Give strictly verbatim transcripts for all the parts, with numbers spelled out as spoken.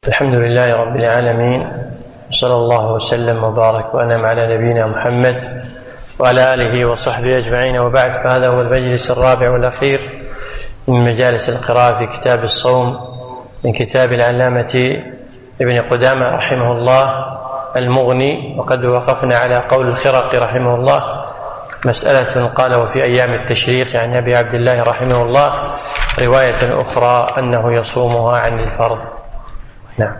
الحمد لله رب العالمين، صلى الله وسلم وبارك وأنعم على نبينا محمد وعلى آله وصحبه أجمعين، وبعد، فهذا هو المجلس الرابع والأخير من مجالس القراءة في كتاب الصوم من كتاب العلامة ابن قدامة رحمه الله المغني. وقد وقفنا على قول الخرقي رحمه الله مسألة قال: وفي أيام التشريق عن أبي عبد الله رحمه الله رواية أخرى أنه يصومها عن الفرض. نعم.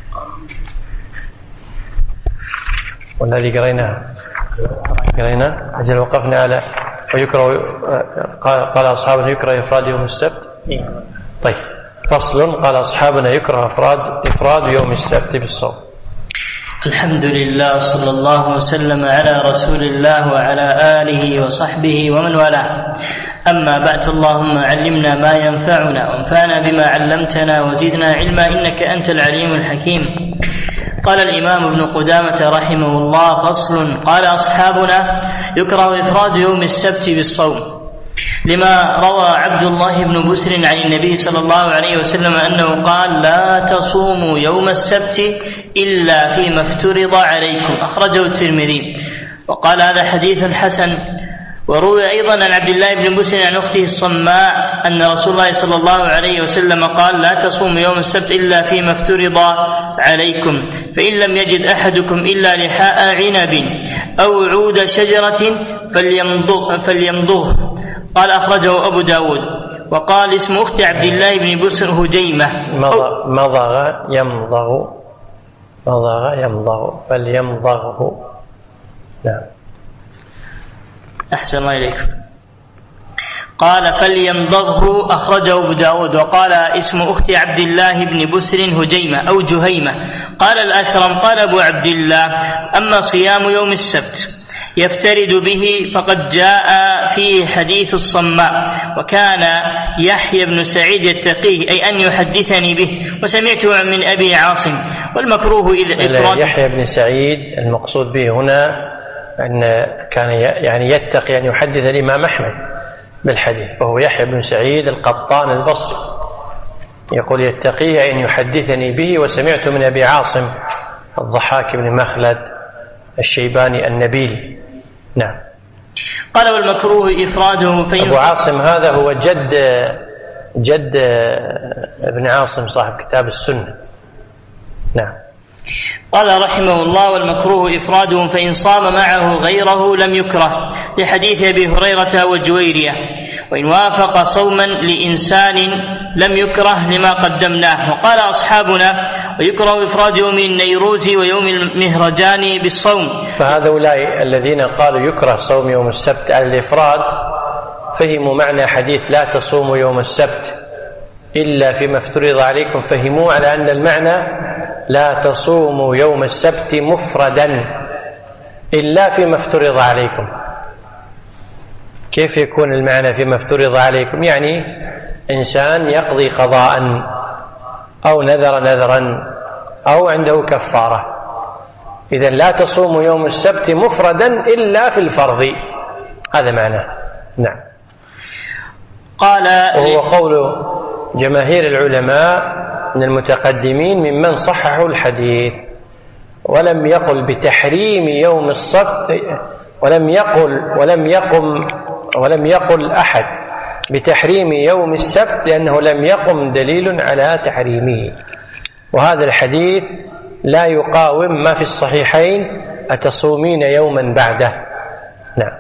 والذي قريناه قرينا أجل وقفنا على ويكره قال أصحابنا يكره إفراد يوم السبت. طيب، فصل. قال أصحابنا يكره إفراد إفراد يوم السبت بالصوم. الحمد لله، صلى الله وسلم على رسول الله وعلى آله وصحبه ومن والاه. أما بعد، اللهم علمنا ما ينفعنا وانفعنا بما علمتنا وزدنا علما إنك أنت العليم الحكيم. قال الإمام ابن قدامة رحمه الله: فصل. قال أصحابنا يكره إفراد يوم السبت بالصوم، لما روى عبد الله بن بسر عن النبي صلى الله عليه وسلم أنه قال: لا تصوموا يوم السبت إلا فيما افترض عليكم، أخرجه الترمذي. وقال: هذا حديث حسن. وروي أيضا عن عبد الله بن بسر عن أخته الصماء أن رسول الله صلى الله عليه وسلم قال: لا تصوموا يوم السبت إلا فيما افترض عليكم، فإن لم يجد أحدكم إلا لحاء عنب أو عود شجرة فليمضغ, فليمضغ. قال: أخرجه أبو داود. وقال: اسم أخت عبد الله بن بسر هجيمة. مضغ يمضغ مضغ يمضغ فليمضغه. نعم. أحسن الله إليكم. قال: فليمضغه، أخرجه أبو داود. وقال: اسم أخت عبد الله بن بسر هجيمة أو جهيمة. قال الأثرم: قال أبو عبد الله: أما صيام يوم السبت يفترد به فقد جاء فيه حديث الصماء، وكان يحيى بن سعيد يتقيه، أي أن يحدثني به، وسمعته من أبي عاصم. والمكروه إذا إفراد. يحيى بن سعيد المقصود به هنا أن كان يعني يتقي أن يحدث الإمام أحمد بالحديث، وهو يحيى بن سعيد القطان البصري، يقول: يتقي أن يحدثني به، وسمعت من أبي عاصم الضحاك بن مخلد الشيباني النبيل. نعم. قال: والمكروه إفراده. أبو عاصم هذا هو جد جد ابن عاصم صاحب كتاب السنة. نعم. قال رحمه الله: والمكروه إفراده، فإن صام معه غيره لم يكره، لحديث أبي هريرة وجويرية. وإن وافق صوما لإنسان لم يكره لما قدمناه. وقال أصحابنا: ويكره إفراد يوم النيروز ويوم المهرجان بالصوم. فهؤلاء الذين قالوا يكره صوم يوم السبت على الإفراد فهموا معنى حديث لا تصوموا يوم السبت إلا فيما افترض عليكم، فهموا على أن المعنى لا تصوموا يوم السبت مفردا إلا فيما افترض عليكم. كيف يكون المعنى فيما افترض عليكم؟ يعني إنسان يقضي قضاء أو نذر نذرا أو عنده كفارة، إذن لا تصوموا يوم السبت مفردا إلا في الفرض، هذا معناه. نعم. قال: وهو قول جماهير العلماء من المتقدمين ممن صححوا الحديث، ولم يقل بتحريم يوم السبت، ولم يقل ولم يقم ولم يقل أحد بتحريم يوم السبت، لأنه لم يقم دليل على تحريمه. وهذا الحديث لا يقاوم ما في الصحيحين: أتصومين يوما بعده. نعم.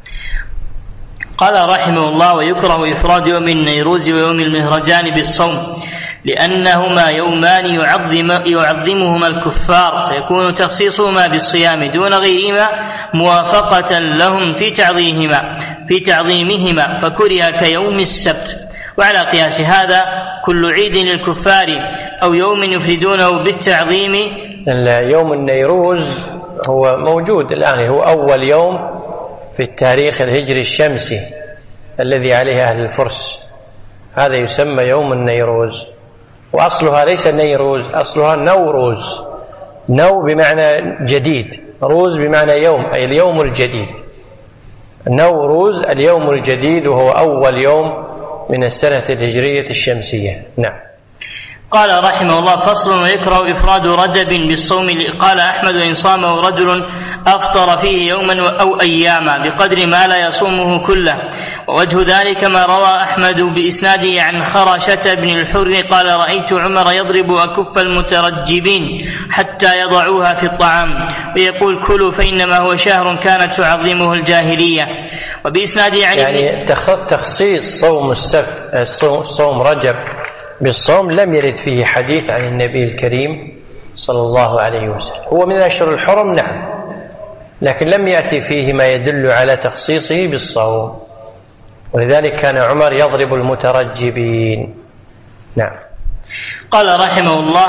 قال رحمه الله: ويكره إفراد يوم النيروز ويوم المهرجان بالصوم، لأنهما يومان يعظم يعظمهما الكفار، فيكون تخصيصهما بالصيام دون غيرهما موافقة لهم في تعظيمهما في تعظيمهما فكره كيوم السبت. وعلى قياس هذا كل عيد للكفار أو يوم يفردونه بالتعظيم. يوم النيروز هو موجود الآن، هو أول يوم في التاريخ الهجري الشمسي الذي عليه أهل الفرس، هذا يسمى يوم النيروز. وأصلها ليس نيروز، أصلها نوروز. نو بمعنى جديد، روز بمعنى يوم، أي اليوم الجديد. نوروز اليوم الجديد، وهو أول يوم من السنة الهجرية الشمسية. نعم. قال رحمه الله: فصل: ويكره إفراد رجب بالصوم. قال أحمد: وإن صامه رجل أفطر فيه يوما أو أياما بقدر ما لا يصومه كله. ووجه ذلك ما روى أحمد بإسناده عن خرشة بن الحر قال: رأيت عمر يضرب أكف المترجبين حتى يضعوها في الطعام ويقول: كلوا فإنما هو شهر كانت تعظمه الجاهلية. وبإسناده عن يعني تخصيص صوم السبت صوم رجب بالصوم لم يرد فيه حديث عن النبي الكريم صلى الله عليه وسلم. هو من الأشهر الحرم نعم، لكن لم يأتي فيه ما يدل على تخصيصه بالصوم، ولذلك كان عمر يضرب المترجبين. نعم. قال رحمه الله: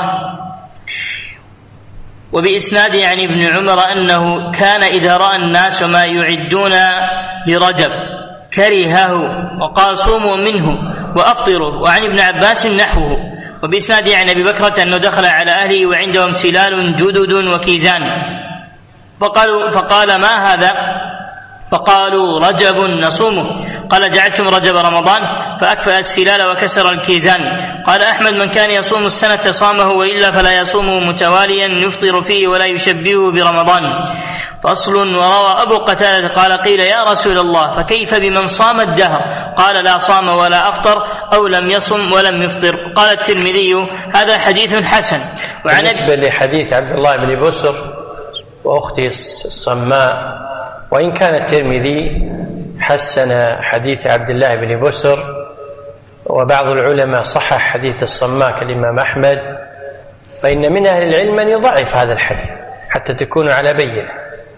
وبإسناده عن ابن عمر أنه كان إذا رأى الناس ما يعدون لرجب كرهه وقال: صوموا منه وأفطروا. وعن ابن عباس نحوه. وبإسناده عن أبي بكرة أنه دخل على أهله وعندهم سلال جدد وكيزان فقالوا فقال: ما هذا؟ فقالوا: رجب نصومه. قال: جعلتم رجب رمضان؟ فأكفأ السلال وكسر الكيزان. قال أحمد: من كان يصوم السنة صامه وإلا فلا يصومه متواليا يفطر فيه ولا يشبهه برمضان. فصل: وروى أبو قتادة قال: قيل يا رسول الله فكيف بمن صام الدهر؟ قال: لا صام ولا أفطر أو لم يصم ولم يفطر. قال الترمذي: هذا حديث حسن. وعن بالنسبة لحديث عبد الله بن بسر وأخته الصماء، وإن كان الترمذي حسن حديث عبد الله بن بسر، وبعض العلماء صحح حديث الصماء كالإمام أحمد، فإن من أهل العلم من يضعف هذا الحديث حتى تكون على بينة،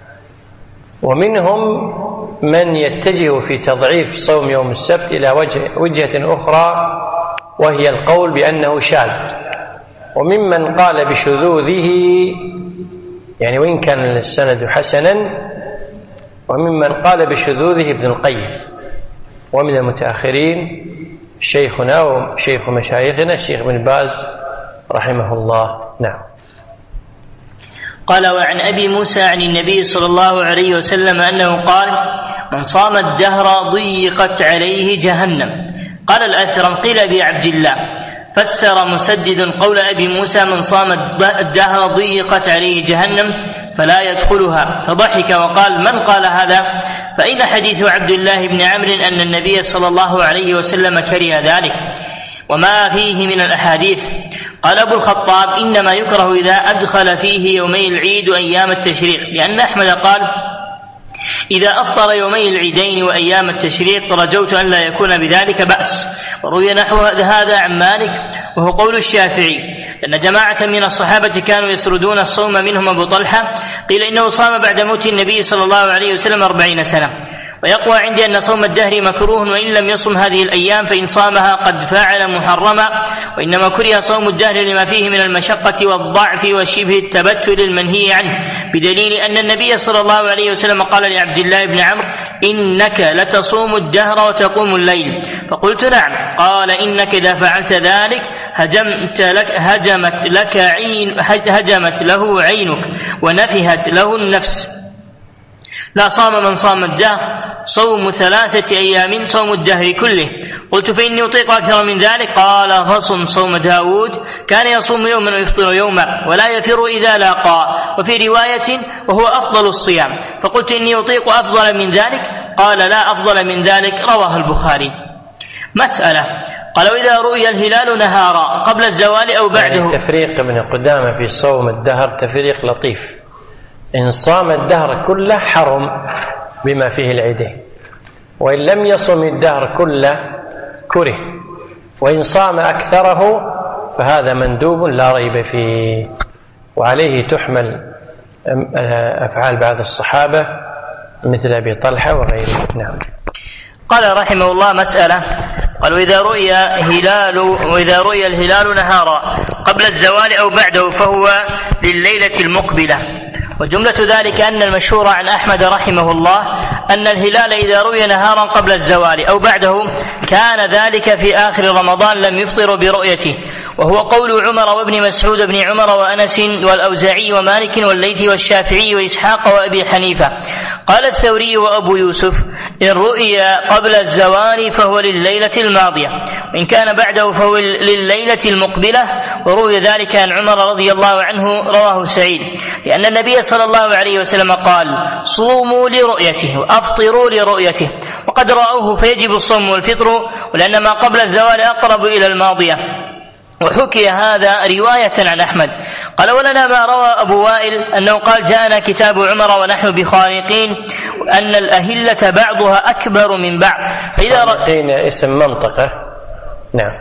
ومنهم من يتجه في تضعيف صوم يوم السبت إلى وجه وجهة أخرى، وهي القول بأنه شاذ. وممن قال بشذوذه يعني وإن كان السند حسنا، وممن قال بشذوذه ابن القيم، ومن المتأخرين شيخنا وشيخ مشايخنا الشيخ بن باز رحمه الله. نعم. قال: وعن أبي موسى عن النبي صلى الله عليه وسلم أنه قال: من صام الدهر ضيقت عليه جهنم. قال الأثرم: قيل أبي عبد الله. فسر مسدد قول أبي موسى: من صام الدهر ضيقت عليه جهنم فلا يدخلها. فضحك وقال: من قال هذا؟ فإن حديث عبد الله بن عمرو أن النبي صلى الله عليه وسلم كره ذلك وما فيه من الأحاديث. قال أبو الخطاب: إنما يكره إذا أدخل فيه يومي العيد وأيام التشريق، لأن أحمد قال: إذا أفطر يومي العيدين وأيام التشريق رجوت أن لا يكون بذلك بأس. وروي نحو هذا عن مالك، وهو قول الشافعي، لأن جماعة من الصحابة كانوا يسردون الصوم، منهم أبو طلحة قيل إنه صام بعد موت النبي صلى الله عليه وسلم أربعين سنة. ويقوى عندي أن صوم الدهر مكروه، وإن لم يصم هذه الأيام فإن صامها قد فعل محرما، وإنما كره صوم الدهر لما فيه من المشقة والضعف وشبه التبتل المنهي عنه، بدليل أن النبي صلى الله عليه وسلم قال لعبد الله بن عمرو: إنك لتصوم الدهر وتقوم الليل. فقلت: نعم. قال: إنك إذا فعلت ذلك هجمت لك هجمت لك عين هجمت له عينك ونفهت له النفس. لا صام من صام الدهر، صوم ثلاثة أيام صوم الدهر كله. قلت: فإني أطيق أكثر من ذلك. قال: فصم صوم داود، كان يصوم يوما ويفطر يوما ولا يفر إذا لاقى. وفي رواية: وهو أفضل الصيام. فقلت: إني أطيق أفضل من ذلك. قال: لا أفضل من ذلك. رواه البخاري. مسألة: قال: وإذا رؤي الهلال نهارا قبل الزوال أو بعده. يعني تفريق ابن قدامة في صوم الدهر تفريق لطيف. إن صام الدهر كله حرم بما فيه العيدين، وإن لم يصم الدهر كله كره، وإن صام أكثره فهذا مندوب لا ريب فيه. وعليه تحمل أفعال بعض الصحابة مثل أبي طلحة وغيره. نعم. قال رحمه الله: مسألة: قال: وإذا رؤي هلال وإذا رؤي الهلال نهارا قبل الزوال أو بعده فهو لليلة المقبلة. وجملة ذلك أن المشهور عن أحمد رحمه الله أن الهلال إذا رؤي نهارا قبل الزوال أو بعده كان ذلك في آخر رمضان لم يفطر برؤيته، وهو قول عمر وابن مسعود بن عمر وأنس والأوزاعي ومالك والليث والشافعي وإسحاق وأبي حنيفة. قال الثوري وأبو يوسف: إن رؤي قبل الزوال فهو لليلة الماضية، وإن كان بعده فهو لليلة المقبلة. وروي ذلك عن عمر رضي الله عنه، رواه سعيد، لأن النبي صلى الله عليه وسلم قال: صوموا لرؤيته وأفطروا لرؤيته، وقد رأوه فيجب الصوم والفطر، ولأن ما قبل الزوال أقرب إلى الماضية. وحكي هذا رواية عن أحمد. قال: ولنا ما روى أبو وائل أنه قال: جاءنا كتاب عمر ونحن بخارقين، أن الأهلة بعضها أكبر من بعض. فإذا خارقين اسم منطقة. نعم.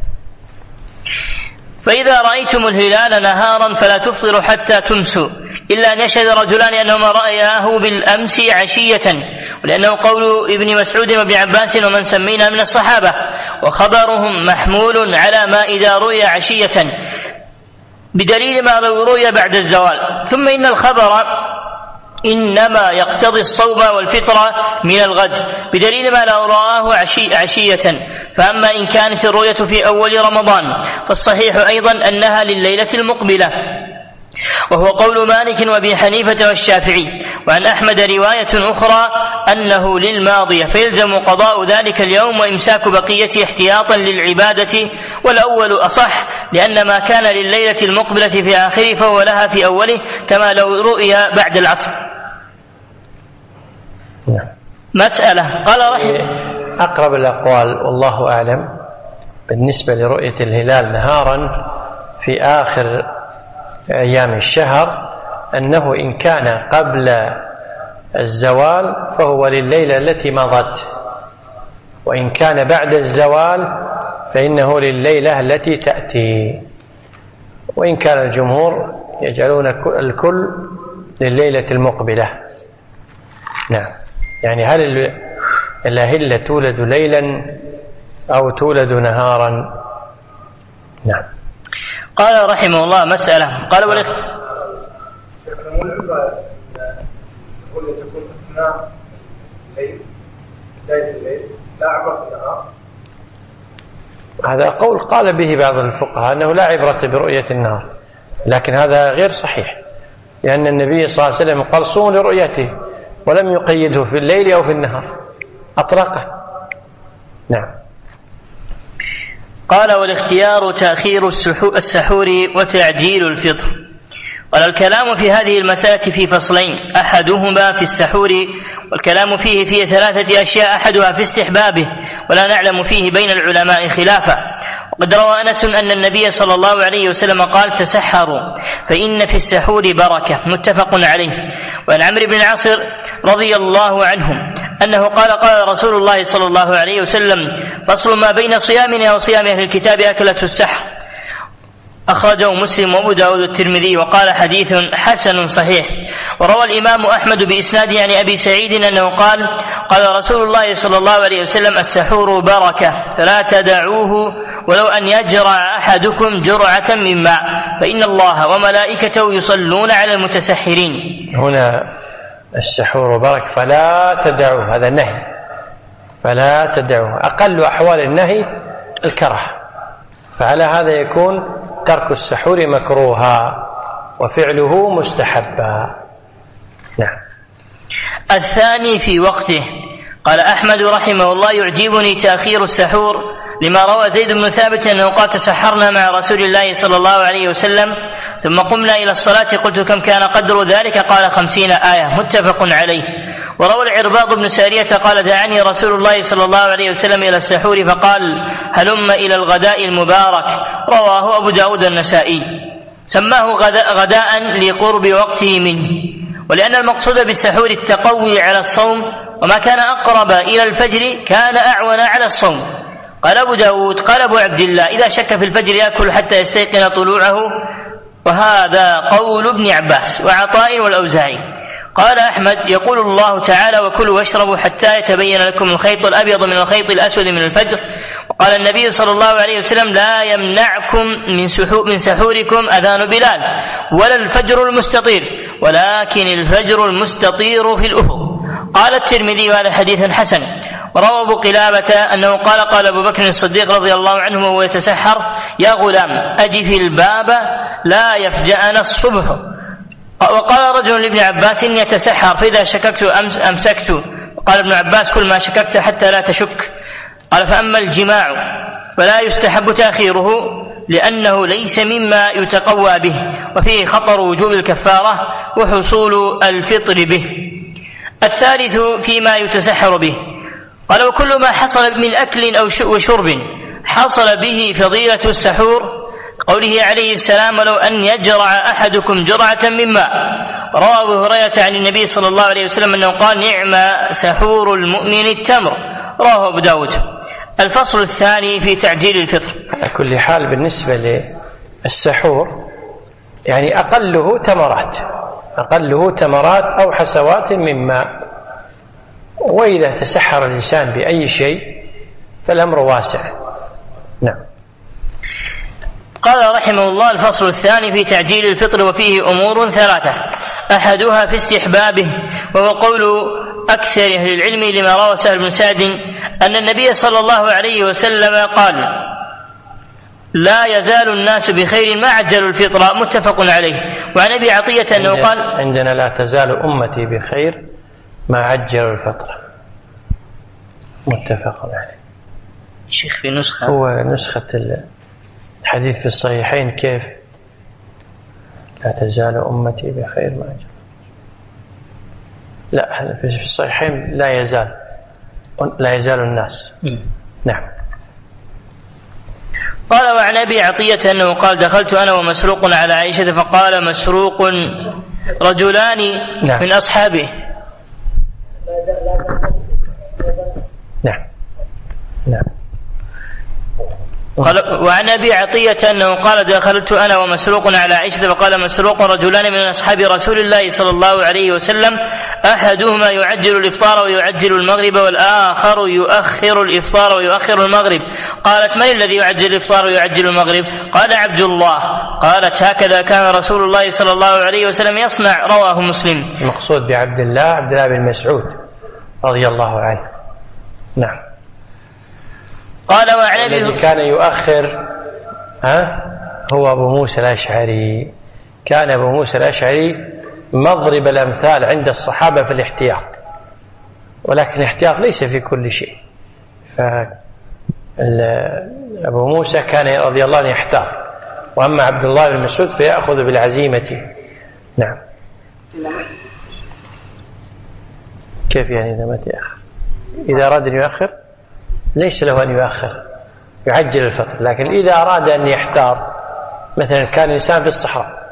فإذا رأيتم الهلال نهارا فلا تفطروا حتى تمسوا، إلا أن يشهد رجلان أنهما رأياه بالأمس عشية، ولأنه قول ابن مسعود وابن عباس ومن سمينا من الصحابة، وخبرهم محمول على ما إذا رؤي عشية، بدليل ما لو رؤي بعد الزوال. ثم إن الخبر إنما يقتضي الصوم والفطر من الغد، بدليل ما لو رآه عشي عشية. فأما إن كانت الرؤية في أول رمضان فالصحيح أيضا أنها لليلة المقبلة، وهو قول مالك وابي حنيفة والشافعي. وعن أحمد رواية أخرى أنه للماضية، فيلزم قضاء ذلك اليوم وإمساك بقيته احتياطا للعبادة، والأول أصح، لأن ما كان لليلة المقبلة في آخره فهو لها في أوله، كما لو رؤي بعد العصر. مسألة. قال رحمه: أقرب الأقوال والله أعلم بالنسبة لرؤية الهلال نهارا في آخر أيام الشهر أنه إن كان قبل الزوال فهو لليلة التي مضت، وإن كان بعد الزوال فإنه لليلة التي تأتي. وإن كان الجمهور يجعلون الكل لليلة المقبلة. نعم. يعني هل الأهلة تولد ليلا أو تولد نهارا؟ نعم. قال رحمه الله: مسألة. قال والاخ هذا قول قال به بعض الفقهاء أنه لا عبرة برؤية النهار، لكن هذا غير صحيح، لأن النبي صلى الله عليه وسلم قال: صوموا لرؤيته، ولم يقيده في الليل أو في النهار، أطلقه. نعم. قال: والاختيار تأخير السحور وتعجيل الفطر. قال: الكلام في هذه المسألة في فصلين، أحدهما في السحور، والكلام فيه في ثلاثة أشياء، أحدها في استحبابه، ولا نعلم فيه بين العلماء خلافا. وقد روى أنس أن النبي صلى الله عليه وسلم قال: تسحروا فإن في السحور بركة، متفق عليه. وعن عمرو بن العاص رضي الله عنهم أنه قال: قال رسول الله صلى الله عليه وسلم: فصل ما بين صيامنا وصيام أهل الكتاب أكلة السحر. أخرجه مسلم وأبو داود والترمذي، وقال: حديث حسن صحيح. وروى الإمام أحمد بإسناده عن أبي سعيد أنه قال: قال رسول الله صلى الله عليه وسلم: السحور بركة فلا تدعوه ولو أن يجرع أحدكم جرعة من ماء، فإن الله وملائكته يصلون على المتسحرين. هنا السحور بركة فلا تدعوه، هذا نهي، فلا تدعوه. أقل أحوال النهي الكره، فعلى هذا يكون ترك السحور مكروها وفعله مستحبا. نعم. الثاني في وقته. قال أحمد رحمه الله: يعجبني تأخير السحور، لما روى زيد بن ثابت أنه قال: تسحرنا مع رسول الله صلى الله عليه وسلم ثم قمنا إلى الصلاة، قلت: كم كان قدر ذلك؟ قال: خمسين آية، متفق عليه. وروى العرباض بن سارية قال: دعاني رسول الله صلى الله عليه وسلم إلى السحور فقال: هلم إلى الغداء المبارك، رواه أبو داود النسائي. سماه غداء لقرب وقته منه، ولأن المقصود بالسحور التقوي على الصوم، وما كان أقرب إلى الفجر كان أعون على الصوم. قال أبو داود: قال أبو عبد الله: إذا شك في الفجر يأكل حتى يستيقن طلوعه، وهذا قول ابن عباس وعطاء والأوزاعي. قال أحمد: يقول الله تعالى: وكلوا واشربوا حتى يتبين لكم الخيط الأبيض من الخيط الأسود من الفجر. وقال النبي صلى الله عليه وسلم: لا يمنعكم من, من سحوركم أذان بلال ولا الفجر المستطير، ولكن الفجر المستطير في الأفق. قال الترمذي: هذا حديث حسن. وروى أبو قلابة أنه قال قال أبو بكر الصديق رضي الله عنه وهو يتسحر: يا غلام أجف الباب لا يفجأنا الصبح. وقال رجل لابن عباس: إني يتسحر فإذا شككت أمسكت. قال ابن عباس: كل ما شككت حتى لا تشك. قال: فأما الجماع فلا يستحب تأخيره لأنه ليس مما يتقوى به، وفيه خطر وجوب الكفارة وحصول الفطر به. الثالث فيما يتسحر به. قال: وكل ما حصل من أكل أو وشرب حصل به فضيلة السحور، قوله عليه السلام: لو أن يجرع أحدكم جرعة من ماء. روى أبو هريرة عن النبي صلى الله عليه وسلم أنه قال: نعم سحور المؤمن التمر. رواه أبو داود. الفصل الثاني في تعجيل الفطر. على كل حال بالنسبة للسحور يعني أقله تمرات أقله تمرات أو حسوات من ماء، وإذا تسحر الإنسان بأي شيء فالأمر واسع. نعم. قال رحمه الله: الفصل الثاني في تعجيل الفطر، وفيه أمور ثلاثة. أحدها في استحبابه، وهو قول أكثر أهل العلم لما روى سهل بن سعد أن النبي صلى الله عليه وسلم قال: لا يزال الناس بخير ما عجلوا الفطر، متفق عليه. وعن أبي عطية أنه قال: عندنا لا تزال أمتي بخير ما عجلوا الفطر، متفق عليه. شيخ في نسخة هو نسخة الحديث في الصحيحين كيف؟ لا تزال أمتي بخير ما عجلوا. لا، في الصحيحين لا يزال لا يزال الناس. م. نعم. قال: وعن أبي عطية أنه قال: دخلت أنا ومسروق على عائشة فقال مسروق: رجلان نعم. من أصحابه. نعم نعم. قال: وعن أبي عطية أنه قال: دخلت أنا ومسروق على عائشة فقال مسروق: رجلان من أصحاب رسول الله صلى الله عليه وسلم أحدهما يعجل الإفطار ويعجل المغرب، والآخر يؤخر الإفطار ويؤخر المغرب. قالت: من الذي يعجل الإفطار ويعجل المغرب؟ قال: عبد الله. قالت: هكذا كان رسول الله صلى الله عليه وسلم يصنع. رواه مسلم. المقصود بعبد الله عبد الله بن مسعود رضي الله عنه. نعم. قال: وعن الذي كان يؤخر ها هو أبو موسى الأشعري. كان أبو موسى الأشعري مضرب الأمثال عند الصحابة في الاحتياط، ولكن الاحتياط ليس في كل شيء. فأبو موسى كان رضي الله عنه يحتاط، وأما عبد الله بن مسعود فيأخذ بالعزيمة. نعم. كيف يعني إذا ما تأخر؟ إذا أراد أن يؤخر ليس له أن يؤخر، يعجل الفطر. لكن إذا أراد أن يحتار، مثلا كان إنسان في الصحراء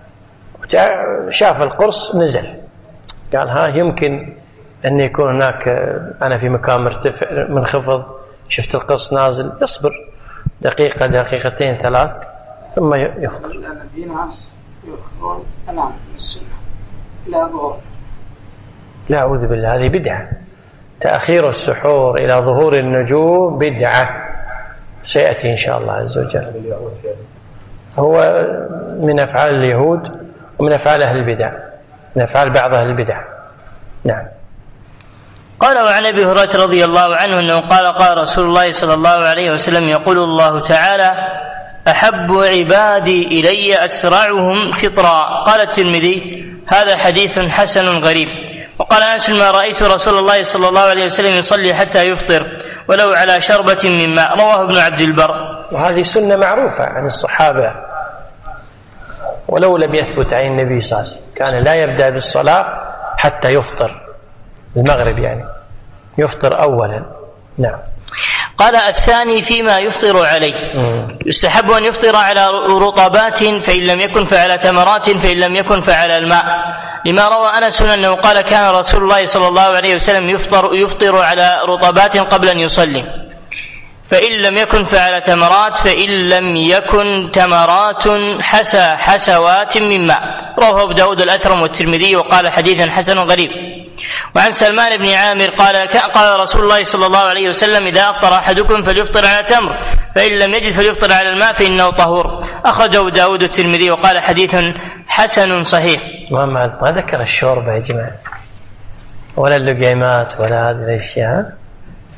شاف القرص نزل، قال: ها يمكن أن يكون هناك أنا في مكان مرتفع منخفض، شفت القرص نازل، يصبر دقيقة دقيقتين ثلاث ثم يفطر. في ناس يؤخرون الآن السنة إلى ظهور. لا، أعوذ بالله، هذه بدعة. تأخير السحور إلى ظهور النجوم بدعة، سيأتي إن شاء الله عز وجل. هو من أفعال اليهود ومن أفعال أهل البدع، من أفعال بعض أهل البدع. نعم. قال: وعن أبي هريرة رضي الله عنه أنه قال: قال رسول الله صلى الله عليه وسلم: يقول الله تعالى: أحب عبادي إلي أسرعهم فطرا. قال الترمذي: هذا حديث حسن غريب. وقال أنس: ما رأيت رسول الله صلى الله عليه وسلم يصلي حتى يفطر ولو على شربة من ماء. رواه ابن عبد البر. وهذه سنة معروفة عن الصحابة، ولو لم يثبت عن النبي صلى الله عليه وسلم. كان لا يبدأ بالصلاة حتى يفطر، المغرب يعني يفطر أولا. نعم. قال: الثاني فيما يفطر عليه. مم. يستحب أن يفطر على رطبات، فإن لم يكن فعلى تمرات، فإن لم يكن فعلى الماء، لما روى أنس أنه قال: كان رسول الله صلى الله عليه وسلم يفطر, يفطر على رطبات قبل أن يصلي، فإن لم يكن فعلى تمرات، فإن لم يكن تمرات حسى حسوات من ماء. رواه أبو داود الأثرم والترمذي وقال: حديث حسن غريب. وعن سلمان بن عامر قال: قال رسول الله صلى الله عليه وسلم: إذا أفطر أحدكم فليفطر على تمر، فإن لم يجد فليفطر على الماء فإنه طهور. أخرجه داود الترمذي وقال: حديث حسن صحيح. ما ذكر الشوربة يا جماعة، ولا اللقيمات ولا هذه الأشياء،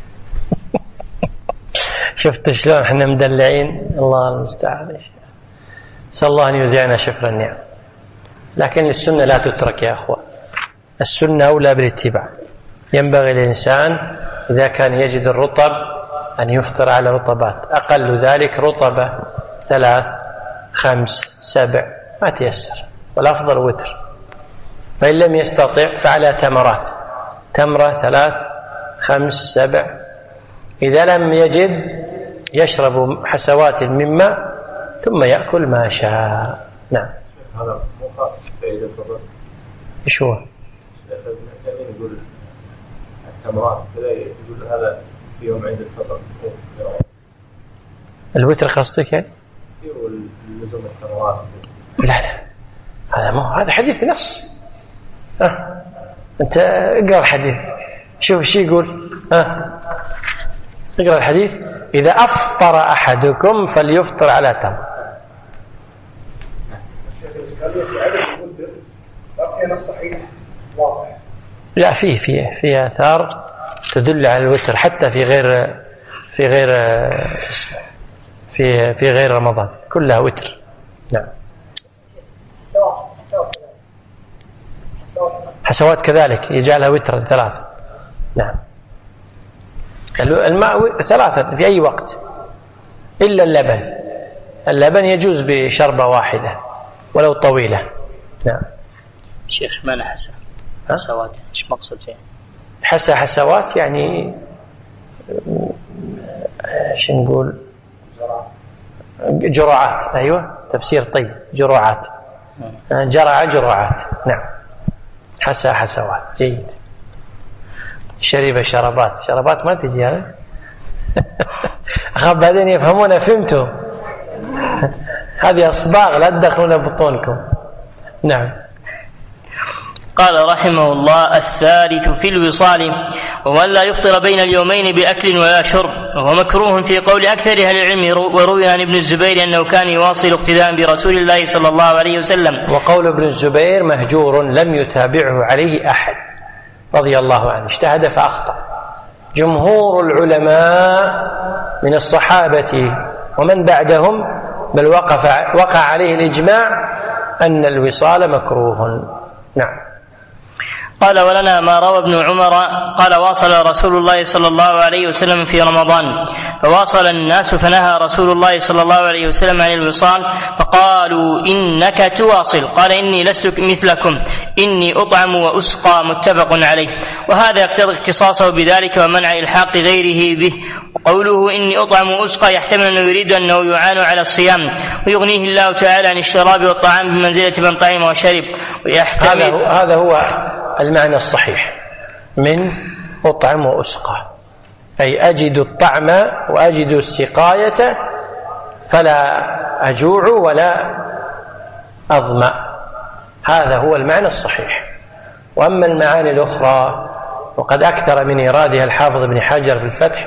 شفت شلون احنا مدلعين؟ الله المستعان. نسأل الله أن يوزعنا شكر النعم. لكن السنة لا تترك يا أخوة، السنة أولى بالاتباع. ينبغي الإنسان إذا كان يجد الرطب أن يفطر على رطبات، أقل ذلك رطبة ثلاث خمس سبع ما تيسر، والأفضل وتر. فإن لم يستطع فعلى تمرات، تمرة ثلاث خمس سبع. إذا لم يجد يشرب حسوات من ماء ثم يأكل ما شاء. نعم. هذا مو خاص بعيد الفطر. إيش هو؟ يقول التمرات كذا، يقول هذا في يوم عيد الفطر. الوتر قصدك يعني؟ يقول لزوم التمرات. لا لا، هذا مو، هذا حديث نص. ها أنت اقرأ الحديث شوف ايش يقول. ها اقرأ الحديث: إذا أفطر أحدكم فليفطر على تمر. لا، فيه فيه فيه آثار تدل على الوتر حتى في غير في غير في في غير رمضان، كلها وتر. نعم. حسوات كذلك يجعلها وتر ثلاثة. نعم. الماء ثلاثة في أي وقت إلا اللبن. اللبن يجوز بشربة واحدة ولو طويلة. نعم. شيخ ما حسا حسوات ايش مقصد فيها؟ حسا حسوات يعني ايش نقول؟ جرعات. ايوه تفسير طيب، جرعات. جرع جرعات. نعم. حسا حسوات. جيد. شرب شربات. شربات ما تجي هذا. أخاف بعدين يفهمون فهمتوا. هذه أصباغ لا تدخلون بطونكم. نعم. قال رحمه الله: الثالث في الوصال ومن لا يفطر بين اليومين بأكل ولا شرب، وهو مكروه في قول أكثر أهل العلم. وروي عن ابن الزبير أنه كان يواصل اقتداء برسول الله صلى الله عليه وسلم. وقول ابن الزبير مهجور لم يتابعه عليه أحد رضي الله عنه، اجتهد فأخطأ. جمهور العلماء من الصحابة ومن بعدهم بل وقف وقع عليه الإجماع أن الوصال مكروه. نعم. قال: ولنا ما روى ابن عمر قال: واصل رسول الله صلى الله عليه وسلم في رمضان فواصل الناس فنهى رسول الله صلى الله عليه وسلم عن الوصال فقالوا: إنك تواصل. قال: إني لست مثلكم، إني أطعم وأسقى. متفق عليه. وهذا يقتضي اختصاصه بذلك ومنع إلحاق غيره به. وقوله إني أطعم وأسقى يحتمل أنه يريد أنه يعان على الصيام ويغنيه الله تعالى عن الشراب والطعام بمنزلة من طعم وشرب. ويحتمل هذا هو, هذا هو المعنى الصحيح من أطعم وأسقى، أي أجد الطعم وأجد السقاية فلا أجوع ولا أظمأ. هذا هو المعنى الصحيح. وأما المعاني الأخرى وقد أكثر من إرادها الحافظ ابن حجر في الفتح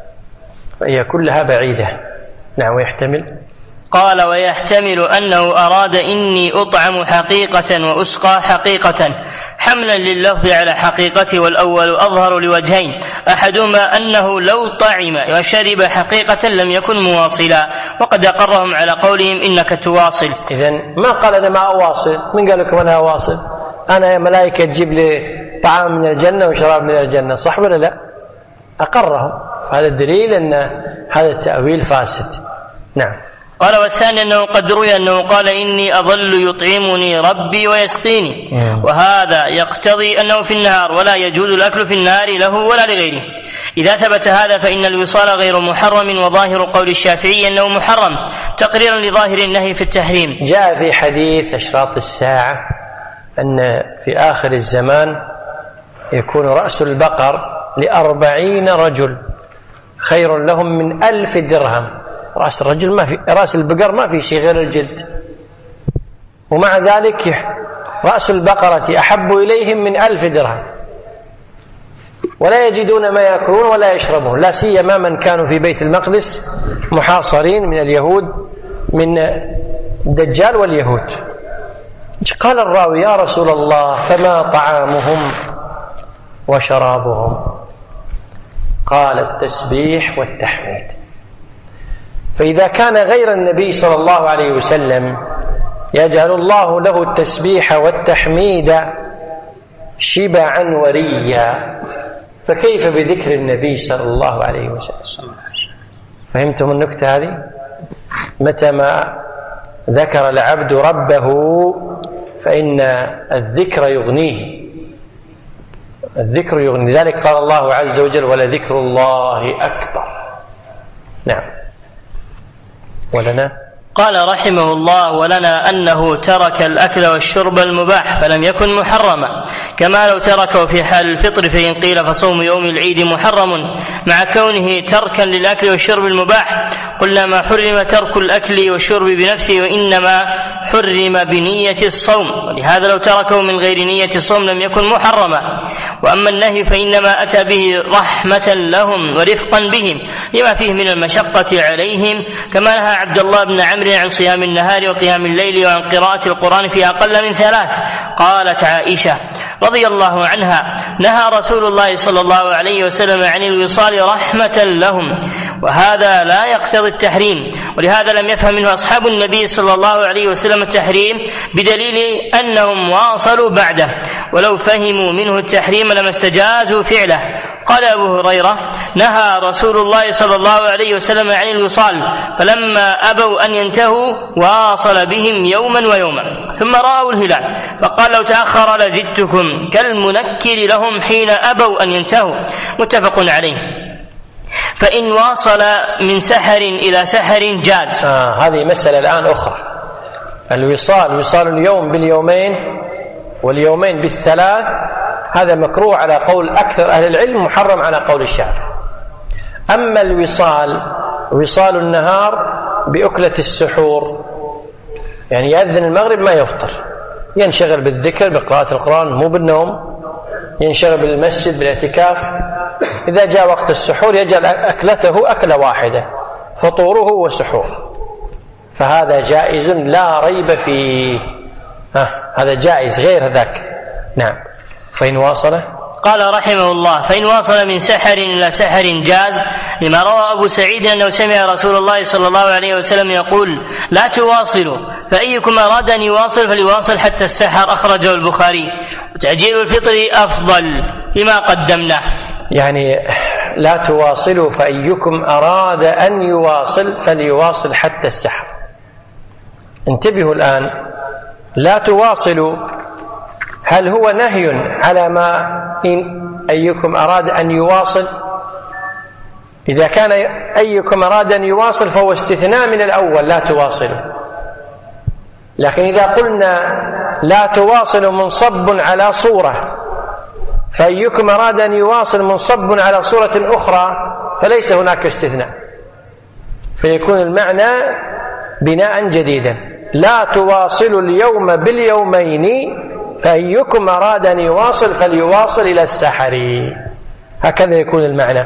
فهي كلها بعيدة. نعم. ويحتمل قال: ويحتمل أنه أراد إني أطعم حقيقة وأسقى حقيقة، حملا لللفظ على حقيقته، والأول أظهر لوجهين: أحدهما أنه لو طعم وشرب حقيقة لم يكن مواصلا، وقد أقرهم على قولهم إنك تواصل. إذن ما قال أنا ما أواصل. من قال لكم أنا أواصل؟ أنا يا ملائكة تجيب لي طعام من الجنة وشراب من الجنة، صح ولا لا؟ أقرهم. فهذا الدليل أن هذا التأويل فاسد. نعم. قال: والثاني أنه قد روي أنه قال: إني أظل يطعمني ربي ويسقيني. وهذا يقتضي أنه في النهار، ولا يجوز الأكل في النهار له ولا لغيره. إذا ثبت هذا فإن الوصال غير محرم، وظاهر قول الشافعي أنه محرم تقريرا لظاهر النهي في التحريم. جاء في حديث أشراط الساعة أن في آخر الزمان يكون رأس البقر لأربعين رجل خير لهم من ألف درهم. رأس الرجل ما في، رأس البقر ما في شيء غير الجلد، ومع ذلك رأس البقرة أحب إليهم من ألف درهم، ولا يجدون ما يأكلون ولا يشربون، لا سيما من كانوا في بيت المقدس محاصرين من اليهود، من الدجال واليهود. قال الراوي: يا رسول الله فما طعامهم وشرابهم؟ قال: التسبيح والتحميد. فإذا كان غير النبي صلى الله عليه وسلم يجعل الله له التسبيح والتحميد شبعا وريا، فكيف بذكر النبي صلى الله عليه وسلم؟ فهمتم النكتة هذه؟ متى ما ذكر العبد ربه فإن الذكر يغنيه، الذكر يغني. لذلك قال الله عز وجل: ولذكر الله أكبر. نعم. ولنا قال رحمه الله: ولنا أنه ترك الأكل والشرب المباح فلم يكن محرما، كما لو تركه في حال الفطر فإن قيل فصوم يوم العيد محرم مع كونه تركا للأكل والشرب المباح، قلنا ما حرم ترك الأكل والشرب بنفسه وإنما حرم بنية الصوم، ولهذا لو تركه من غير نية الصوم لم يكن محرما. وأما النهي فإنما أتى به رحمة لهم ورفقا بهم لما فيه من المشقة عليهم، كما نهى عبد الله بن عمرو عن صيام النهار وقيام الليل وعن قراءة القرآن في أقل من ثلاث. قالت عائشة رضي الله عنها: نهى رسول الله صلى الله عليه وسلم عن الوصال رحمة لهم، وهذا لا يقتضي التحريم، ولهذا لم يفهم منه أصحاب النبي صلى الله عليه وسلم التحريم بدليل أنهم واصلوا بعده، ولو فهموا منه التحريم لما استجازوا فعله. قال أبو هريرة: نهى رسول الله صلى الله عليه وسلم عن الوصال، فلما أبوا أن ينتهوا واصل بهم يوما ويوما، ثم رأوا الهلال فقال: لو تأخر لجدتكم كالمنكر لهم حين أبوا أن ينتهوا. متفق عليه. فإن واصل من سحر إلى سحر جاز. آه هذه مسألة الآن أخرى. الوصال، وصال اليوم باليومين واليومين بالثلاث، هذا مكروه على قول أكثر أهل العلم، محرم على قول الشافعي. أما الوصال، وصال النهار بأكلة السحور، يعني يأذن المغرب ما يفطر، ينشغل بالذكر بقراءة القرآن مو بالنوم، ينشغل بالمسجد بالاعتكاف. إذا جاء وقت السحور يجعل أكلته أكلة واحدة، فطوره وسحور، فهذا جائز لا ريب فيه. ها هذا جائز غير ذاك. نعم. فإن واصل، قال رحمه الله: فإن واصل من سحر إلى سحر جاز، لما روى أبو سعيد أنه سمع رسول الله صلى الله عليه وسلم يقول: لا تواصلوا، فأيكم أراد أن يواصل فليواصل حتى السحر، أخرجه البخاري. وتأجيل الفطر أفضل لما قدمناه. يعني لا تواصلوا فأيكم أراد أن يواصل فليواصل حتى السحر. انتبهوا الآن، لا تواصلوا هل هو نهي على ما إن أيكم أراد أن يواصل؟ إذا كان أيكم أراد أن يواصل فهو استثناء من الأول، لا تواصلوا. لكن إذا قلنا لا تواصلوا منصب على صورة، فأيكم أراد أن يواصل منصب على صورة أخرى، فليس هناك استثناء، فيكون المعنى بناء جديدا: لا تواصلوا اليوم باليومين، فأيكم أراد أن يواصل فليواصل إلى السحر. هكذا يكون المعنى.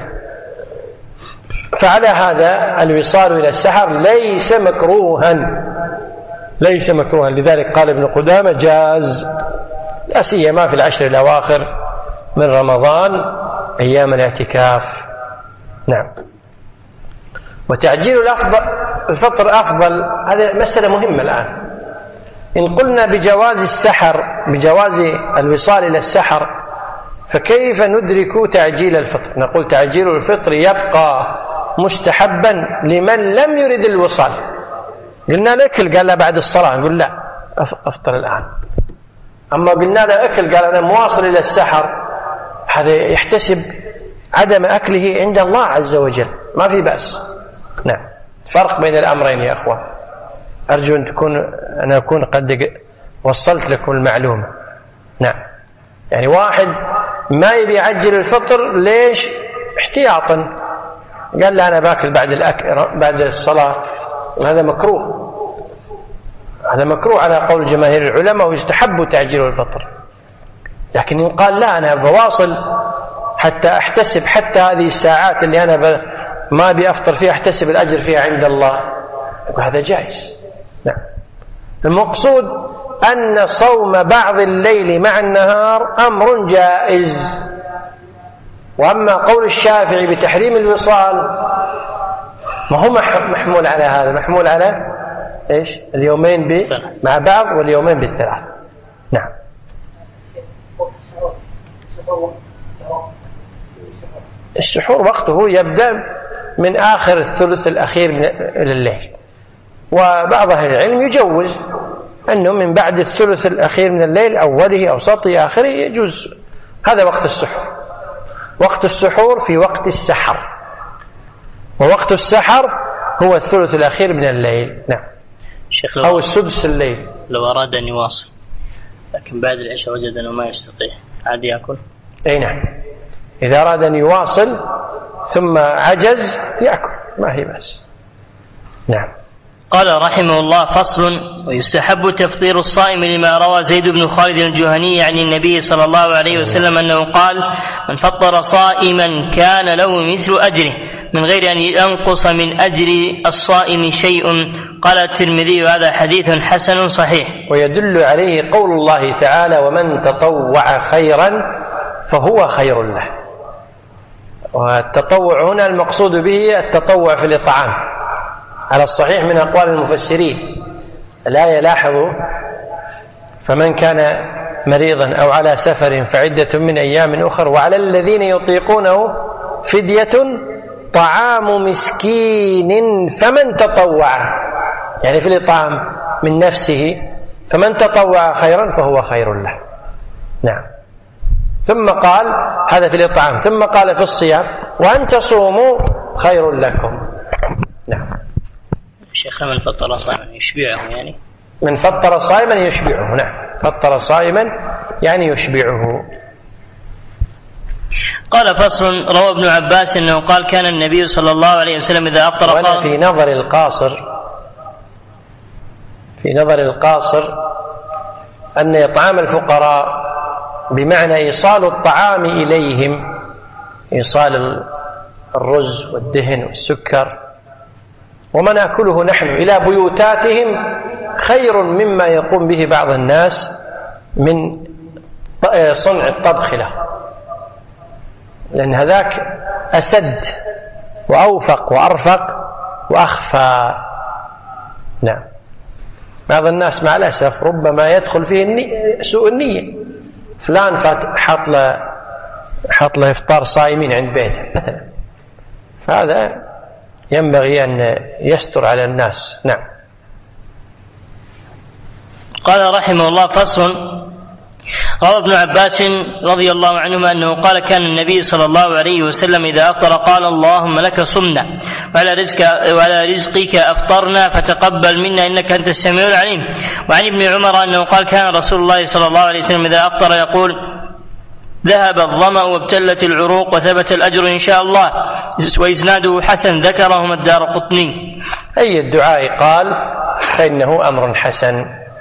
فعلى هذا الوصال إلى السحر ليس مكروها، ليس مكروها. لذلك قال ابن قدامة: جاز، لا سيما في العشر الأواخر من رمضان أيام الاعتكاف. نعم. وتعجيل الأفضل الفطر أفضل، هذه مسألة مهمة الآن. إن قلنا بجواز السحر، بجواز الوصال إلى السحر، فكيف ندرك تعجيل الفطر؟ نقول تعجيل الفطر يبقى مستحبا لمن لم يرد الوصال. قلنا الأكل، قال لا بعد الصلاة، نقول لا أفطر الآن. أما قلنا له أكل، قال أنا مواصل إلى السحر، هذا يحتسب عدم أكله عند الله عز وجل، ما في بأس. نعم. فرق بين الأمرين يا أخوان. أرجو أن تكون أنا أكون قد وصلت لكم المعلومة. نعم. يعني واحد ما يبي يعجل الفطر، ليش؟ احتياطا، قال لا أنا باكل بعد الأكل بعد الصلاة، وهذا مكروه، هذا مكروه على قول جماهير العلماء، ويستحب تعجيل الفطر. لكن إن قال لا أنا بواصل حتى أحتسب حتى هذه الساعات اللي أنا ما بأفطر فيها أحتسب الأجر فيها عند الله، وهذا جائز. نعم. المقصود أن صوم بعض الليل مع النهار أمر جائز. وأما قول الشافعي بتحريم الوصال ما هو محمول على هذا، محمول على إيش؟ اليومين ب... مع بعض واليومين بالثلاث. نعم. السحور وقته يبدأ من آخر الثلث الأخير من الليل، وبعض أهل العلم يجوز أنه من بعد الثلث الأخير من الليل أوله أوسطه آخره يجوز. هذا وقت السحور. وقت السحور في وقت السحر، ووقت السحر هو الثلث الأخير من الليل. نعم. أو السدس الليل. لو أراد أن يواصل لكن بعد العشاء وجد أنه ما يستطيع عاد يأكل؟ أي نعم، إذا أراد أن يواصل ثم عجز يأكل، ما هي بس. نعم. قال رحمه الله: فصل: ويستحب تفطير الصائم لما روى زيد بن خالد الجهني عن النبي صلى الله عليه وسلم أنه قال: من فطر صائما كان له مثل أجره من غير أن ينقص من أجر الصائم شيء. قال الترمذي: هذا حديث حسن صحيح. ويدل عليه قول الله تعالى: ومن تطوع خيرا فهو خير له. والتطوع هنا المقصود به التطوع في الإطعام على الصحيح من أقوال المفسرين. الآية لاحظوا: فمن كان مريضا أو على سفر فعدة من أيام أخر وعلى الذين يطيقونه فدية طعام مسكين فمن تطوع، يعني في الإطعام من نفسه، فمن تطوع خيرا فهو خير له. نعم. ثم قال هذا في الإطعام، ثم قال في الصيام: وأن تصوموا خير لكم. نعم. شيخنا من فطر صائما يشبعه، يعني من فطر صائما يشبعه. نعم، فطر صائما يعني يشبعه. قال: فصل: روى ابن عباس أنه قال: كان النبي صلى الله عليه وسلم إذا أفطر قال. وأنا في نظر القاصر في نظر القاصر أن إطعام الفقراء بمعنى إيصال الطعام إليهم، إيصال الرز والدهن والسكر وما نأكله نحن إلى بيوتاتهم خير مما يقوم به بعض الناس من صنع الطبخ له، لأن هذاك أسد وأوفق وأرفق وأخفى. نعم. بعض الناس مع الأسف ربما يدخل فيه النية، سوء النية، فلان حط له حط له إفطار صائمين عند بيته مثلا، فهذا ينبغي أن يستر على الناس. نعم. قال رحمه الله: فصل: روى ابن عباس رضي الله عنهما أنه قال: كان النبي صلى الله عليه وسلم إذا أفطر قال: اللهم لك صمنا وعلى رزقك, وعلى رزقك أفطرنا فتقبل منا إنك أنت السميع العليم. وعن ابن عمر أنه قال: كان رسول الله صلى الله عليه وسلم إذا أفطر يقول: ذهب الظمأ وابتلت العروق وثبت الأجر إن شاء الله. وإسناده حسن، ذكرهما الدارقطني. أي الدعاء قال فإنه أمر حسن،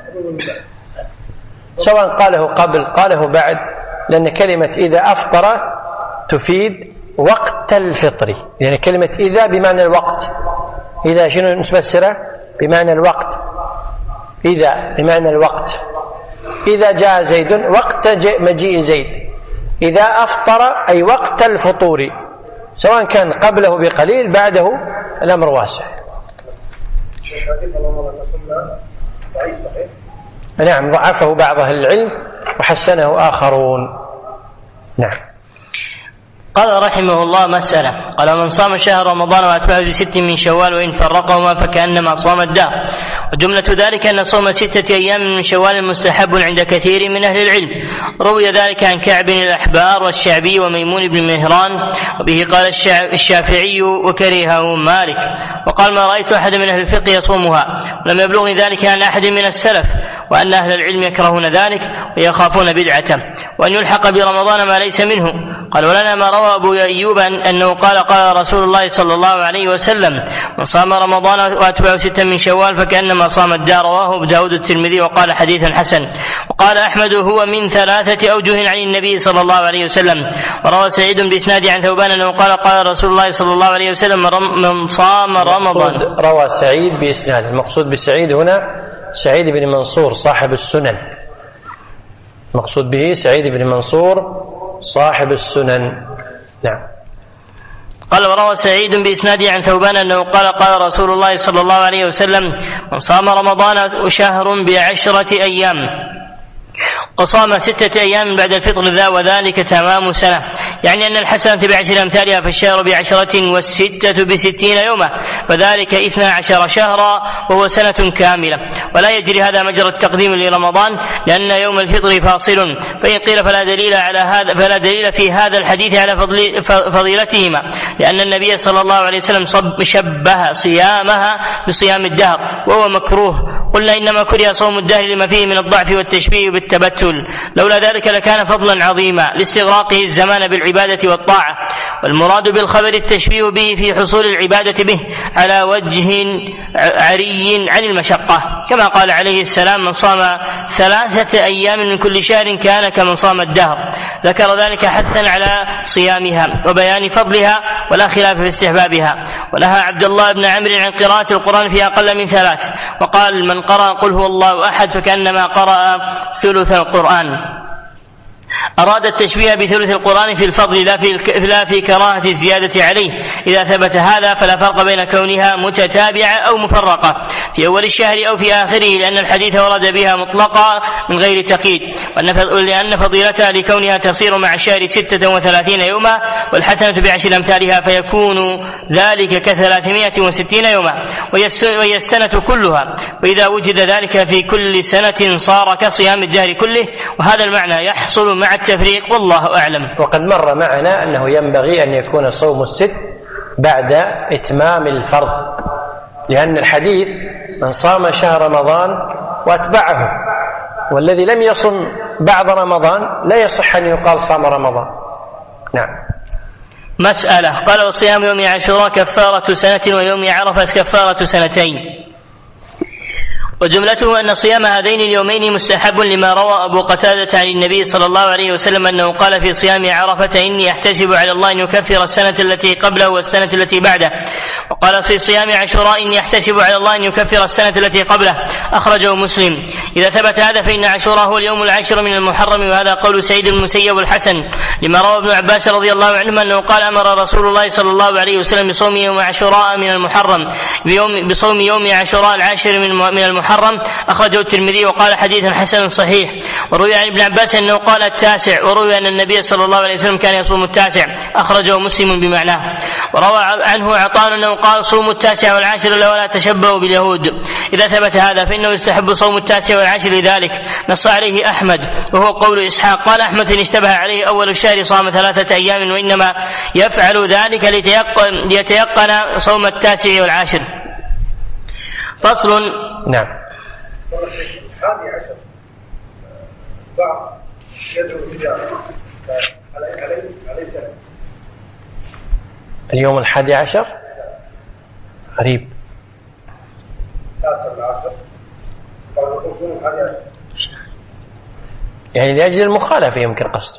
سواء قاله قبل قاله بعد، لأن كلمة إذا أفطر تفيد وقت الفطر، يعني كلمة إذا بمعنى الوقت. إذا شنو نفسره؟ بمعنى الوقت. إذا بمعنى الوقت. إذا جاء زيد وقت مجيء زيد. إذا أفطر أي وقت الفطور، سواء كان قبله بقليل بعده الأمر واسع. نعم، ضعفه بعض أهل العلم وحسنه آخرون. نعم. قال رحمه الله: مسألة. قال: من صام شهر رمضان وأتبعه بست من شوال وإن فرقهما فكأنما صام الدهر. وجملة ذلك أن صوم ستة أيام من شوال مستحب عند كثير من أهل العلم. روي ذلك عن كعب الأحبار والشعبي وميمون بن مهران، وبه قال الشافعي وكرهه مالك، وقال: ما رأيت أحد من أهل الفقه يصومها، ولم يبلغني ذلك عن أحد من السلف، وأن أهل العلم يكرهون ذلك ويخافون بدعته، وأن يلحق برمضان ما ليس منه. قال: ولنا ما روى أبو أيوب أنه قال: قال رسول الله صلى الله عليه وسلم: من صام رمضان وأتبعه ستا من شوال فكأنما صام الدار. رواه أبو داود الترمذي وقال: حديث حسن. وقال أحمد: هو من ثلاثة أوجه عن النبي صلى الله عليه وسلم. وروى سعيد بإسناد عن ثوبان أنه قال: قال رسول الله صلى الله عليه وسلم: من صام رمضان. روى سعيد بإسناد، المقصود بسعيد هنا سعيد بن منصور صاحب السنن، المقصود به سعيد بن منصور صاحب السنن. نعم. قال وروى سعيد بإسناده عن ثوبان أنه قال قال رسول الله صلى الله عليه وسلم من صام رمضان شهر بعشرة أيام وصام ستة أيام بعد الفطر ذا وذلك تمام سنة، يعني أن الحسنة بعشر أمثالها فالشهر بعشرة والستة بستين يوما فذلك اثنا عشر شهرا وهو سنة كاملة. ولا يجري هذا مجرى التقديم لرمضان لأن يوم الفطر فاصل، فإن قيل فلا دليل على هذا فلا دليل في هذا الحديث على فضيلتهما، لأن النبي صلى الله عليه وسلم شبه صيامها بصيام الدهر وهو مكروه. قلنا إنما كره صوم الدهر لما فيه من الضعف والتشبيه بالتبتل، لولا ذلك لكان فضلا عظيما لاستغراقه الزمان بالعبادة والطاعة. والمراد بالخبر التشبيه به في حصول العبادة به على وجه عري عن المشقة، كما قال عليه السلام من صام ثلاثة أيام من كل شهر كان كمن صام الدهر. ذكر ذلك حثا على صيامها وبيان فضلها ولا خلاف في استحبابها. ونهى عبد الله بن عمرو عن قراءة القرآن في أقل من ثلاث، وقال من قرأ قل هو الله أحد فكأنما قرأ ثلث القرآن. أراد التشبيه بثلث القرآن في الفضل لا في, لا في كراهة الزيادة عليه. إذا ثبت هذا فلا فرق بين كونها متتابعة أو مفرقة في أول الشهر أو في آخره، لأن الحديث ورد بها مطلقا من غير تقييد، لأن فضيلتها لكونها تصير مع الشهر ستة وثلاثين يوما والحسنة بعشر أمثالها فيكون ذلك كثلاثمائة وستين يوما وهي السنة كلها، وإذا وجد ذلك في كل سنة صار كصيام الدهر كله، وهذا المعنى يحصل مع التفريق والله أعلم. وقد مر معنا أنه ينبغي أن يكون صوم الست بعد إتمام الفرض، لأن الحديث من صام شهر رمضان وأتبعه، والذي لم يصم بعد رمضان لا يصح أن يقال صام رمضان. نعم. مسألة. قال وصيام يوم عاشوراء كفارة سنة ويوم عرفة كفارة سنتين. وجملته أن صيام هذين اليومين مستحب لما روى أبو قتادة عن النبي صلى الله عليه وسلم أنه قال في صيام عرفة إني أحتسب على الله أن يكفر السنة التي قبله والسنة التي بعده، وقال في صيام عاشوراء إني أحتسب على الله أن يكفر السنة التي قبله، أخرجه مسلم. إذا ثبت هذا فإن عاشوراء هو اليوم العاشر من المحرم، وهذا قول سعيد المسيب والحسن، لما روى ابن عباس رضي الله عنهما أنه قال أمر رسول الله صلى الله عليه وسلم بصوم يوم عاشوراء من المحرم بيوم بصوم يوم عاشوراء العاشر من المحرم، أخرجه الترمذي وقال حديث حسن صحيح. وروي عن ابن عباس أنه قال التاسع، وروي أن النبي صلى الله عليه وسلم كان يصوم التاسع، أخرجه مسلم بمعناه. وروى عنه عطاء أنه قال صوموا التاسع والعاشر ولا تشبهوا باليهود. إذا ثبت هذا فإنه يستحب صوم التاسع والعاشر، لذلك نص عليه أحمد وهو قول إسحاق. قال أحمد إن اشتبه عليه أول الشهر صام ثلاثة أيام، وإنما يفعل ذلك ليتيقن, ليتيقن صوم التاسع والعاشر. فصل. نعم. الحادي عشر بعض يدعو التجارة عليه عليه سنة. اليوم الحادي عشر غريب. تاسع العاشر قال يقول الحادي عشر يعني لأجل المخالفة يمكن قصد،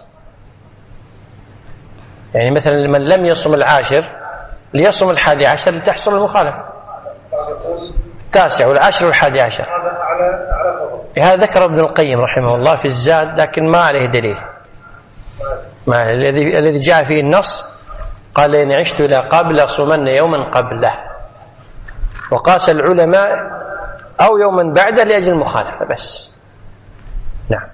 يعني مثلا من لم يصم العاشر ليصم الحادي عشر لتحصل المخالفة. التاسع والعاشر والحادي عشر هذا على على فضل. هذا ذكر ابن القيم رحمه الله في الزاد، لكن ما عليه دليل. ما الذي الذي جاء فيه النص قال إن عشت إلى قبل صومن يوما قبله، وقاس العلماء أو يوما بعده لأجل المخالفة بس. نعم.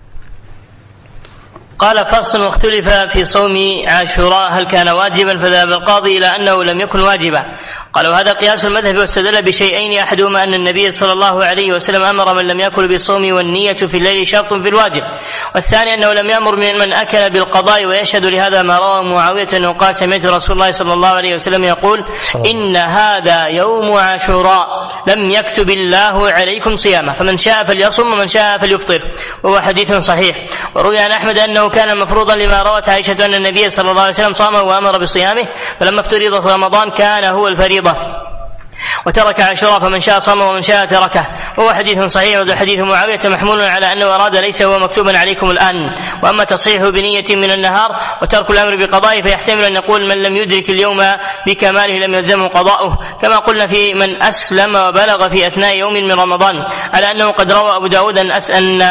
قال فصل. واختلف في صوم عاشوراء هل كان واجبا، فذهب القاضي إلى أنه لم يكن واجبا. قال وهذا قياس المذهب، واستدل بشيئين، أحدهما أن النبي صلى الله عليه وسلم أمر من لم يأكل بالصوم والنية في الليل شرط في الواجب، والثاني أنه لم يأمر من أكل بالقضاء. ويشهد لهذا ما روى معاوية أنه قال سمعت رسول الله صلى الله عليه وسلم يقول إن هذا يوم عاشوراء لم يكتب الله عليكم صيامه، فمن شاء فليصم ومن شاء فليفطر، وهو حديث صحيح. وروي عن أحمد أنه كان مفروضا لما روت عائشة أن النبي صلى الله عليه وسلم صامه وأمر بصيامه، فلما افترض رمضان كان هو الفريضة، وترك عاشوراء فمن شاء صام ومن شاء تركه، وهو حديث صحيح. وذو حديث معاوية محمول على أنه أراد ليس هو مكتوبا عليكم الآن. وأما تصحيحه بنية من النهار وترك الأمر بقضائه فيحتمل أن نقول من لم يدرك اليوم بكماله لم يلزمه قضاؤه، كما قلنا في من أسلم وبلغ في أثناء يوم من رمضان، على أنه قد روى أبو داود أن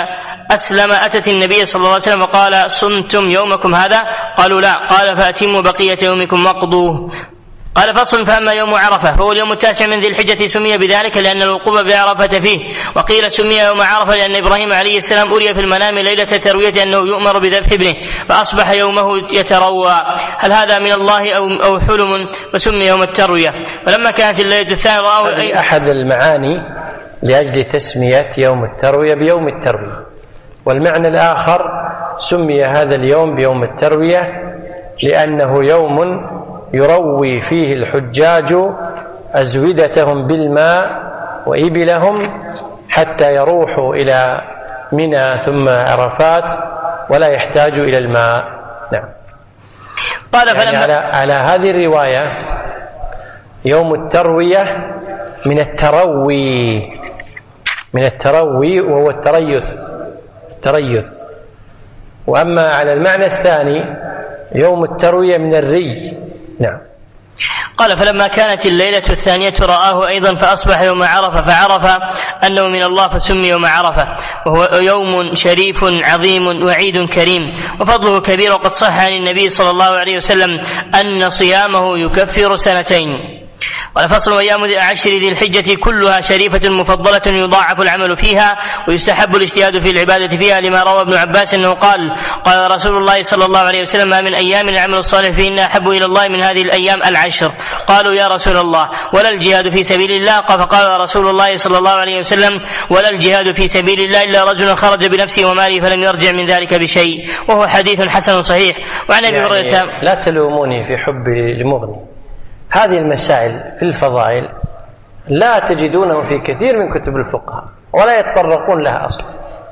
أسلم أتت النبي صلى الله عليه وسلم وقال صمتم يومكم هذا؟ قالوا لا. قال فأتموا بقية يومكم واقضوه. قال فصل. فأما يوم عرفة فهو اليوم التاسع من ذي الحجة سمي بذلك لأن الوقوف بعرفة فيه، وقيل سمي يوم عرفة لأن إبراهيم عليه السلام أري في المنام ليلة تروية أنه يؤمر بذبح ابنه فأصبح يومه يتروى. هل هذا من الله أو, أو حلم؟ فسمي يوم التروية. ولما كانت الليلة الثانية رأوا أي أحد المعاني لأجل تسمية يوم التروية بيوم التروية. والمعنى الآخر سمي هذا اليوم بيوم التروية لأنه يوم يروي فيه الحجاج أزودتهم بالماء وإبلهم حتى يروحوا إلى منى ثم عرفات ولا يحتاجوا إلى الماء. نعم. قال يعني على, على هذه الرواية يوم التروية من التروي من التروي وهو التريث التريث وأما على المعنى الثاني يوم التروية من الري. نعم. قال فلما كانت الليلة الثانية رآه أيضا فأصبح يوم عرفة فعرف أنه من الله فسمي يوم عرفة، وهو يوم شريف عظيم وعيد كريم وفضله كبير. وقد صح عن النبي صلى الله عليه وسلم أن صيامه يكفر سنتين. قال فصل. أيام عشر ذي الحجة كلها شريفة مفضلة يضاعف العمل فيها ويستحب الاجتهاد في العبادة فيها، لما روى ابن عباس أنه قال قال رسول الله صلى الله عليه وسلم ما من أيام العمل الصالح فإن أحب إلى الله من هذه الأيام العشر. قالوا يا رسول الله ولا الجهاد في سبيل الله؟ فقال رسول الله صلى الله عليه وسلم ولا الجهاد في سبيل الله إلا رجل خرج بنفسه وماله فلم يرجع من ذلك بشيء، وهو حديث حسن صحيح. وعن أبي هريرة يعني لا تلوموني في حبي لمغني، هذه المسائل في الفضائل لا تجدونه في كثير من كتب الفقهاء ولا يتطرقون لها أصلا.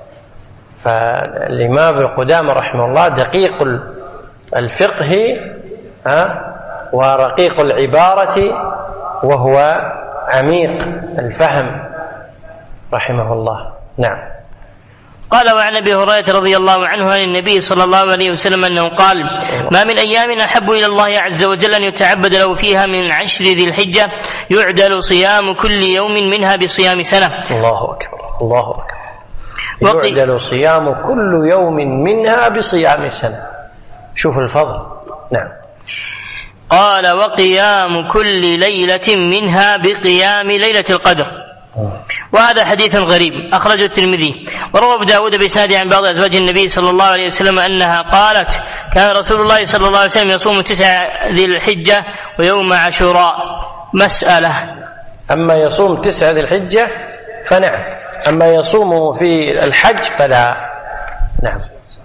فالإمام ابن قدامة رحمه الله دقيق الفقه ورقيق العبارة وهو عميق الفهم رحمه الله. نعم. قال وعن ابي هريره رضي الله عنه عن النبي صلى الله عليه وسلم انه قال ما من ايام احب الى الله عز وجل ان يتعبد له فيها من عشر ذي الحجه يعدل صيام كل يوم منها بصيام سنه. الله اكبر الله اكبر. يعدل صيام كل يوم منها بصيام سنه. شوف الفضل. نعم. قال وقيام كل ليله منها بقيام ليله القدر. وهذا حديث غريب أخرجه الترمذي. وروى أبو داود بإسناد عن بعض أزواج النبي صلى الله عليه وسلم أنها قالت كان رسول الله صلى الله عليه وسلم يصوم تسع ذي الحجة ويوم عاشوراء. مسألة. أما يصوم تسع ذي الحجة فنعم، أما يصوم في الحج فلا. نعم.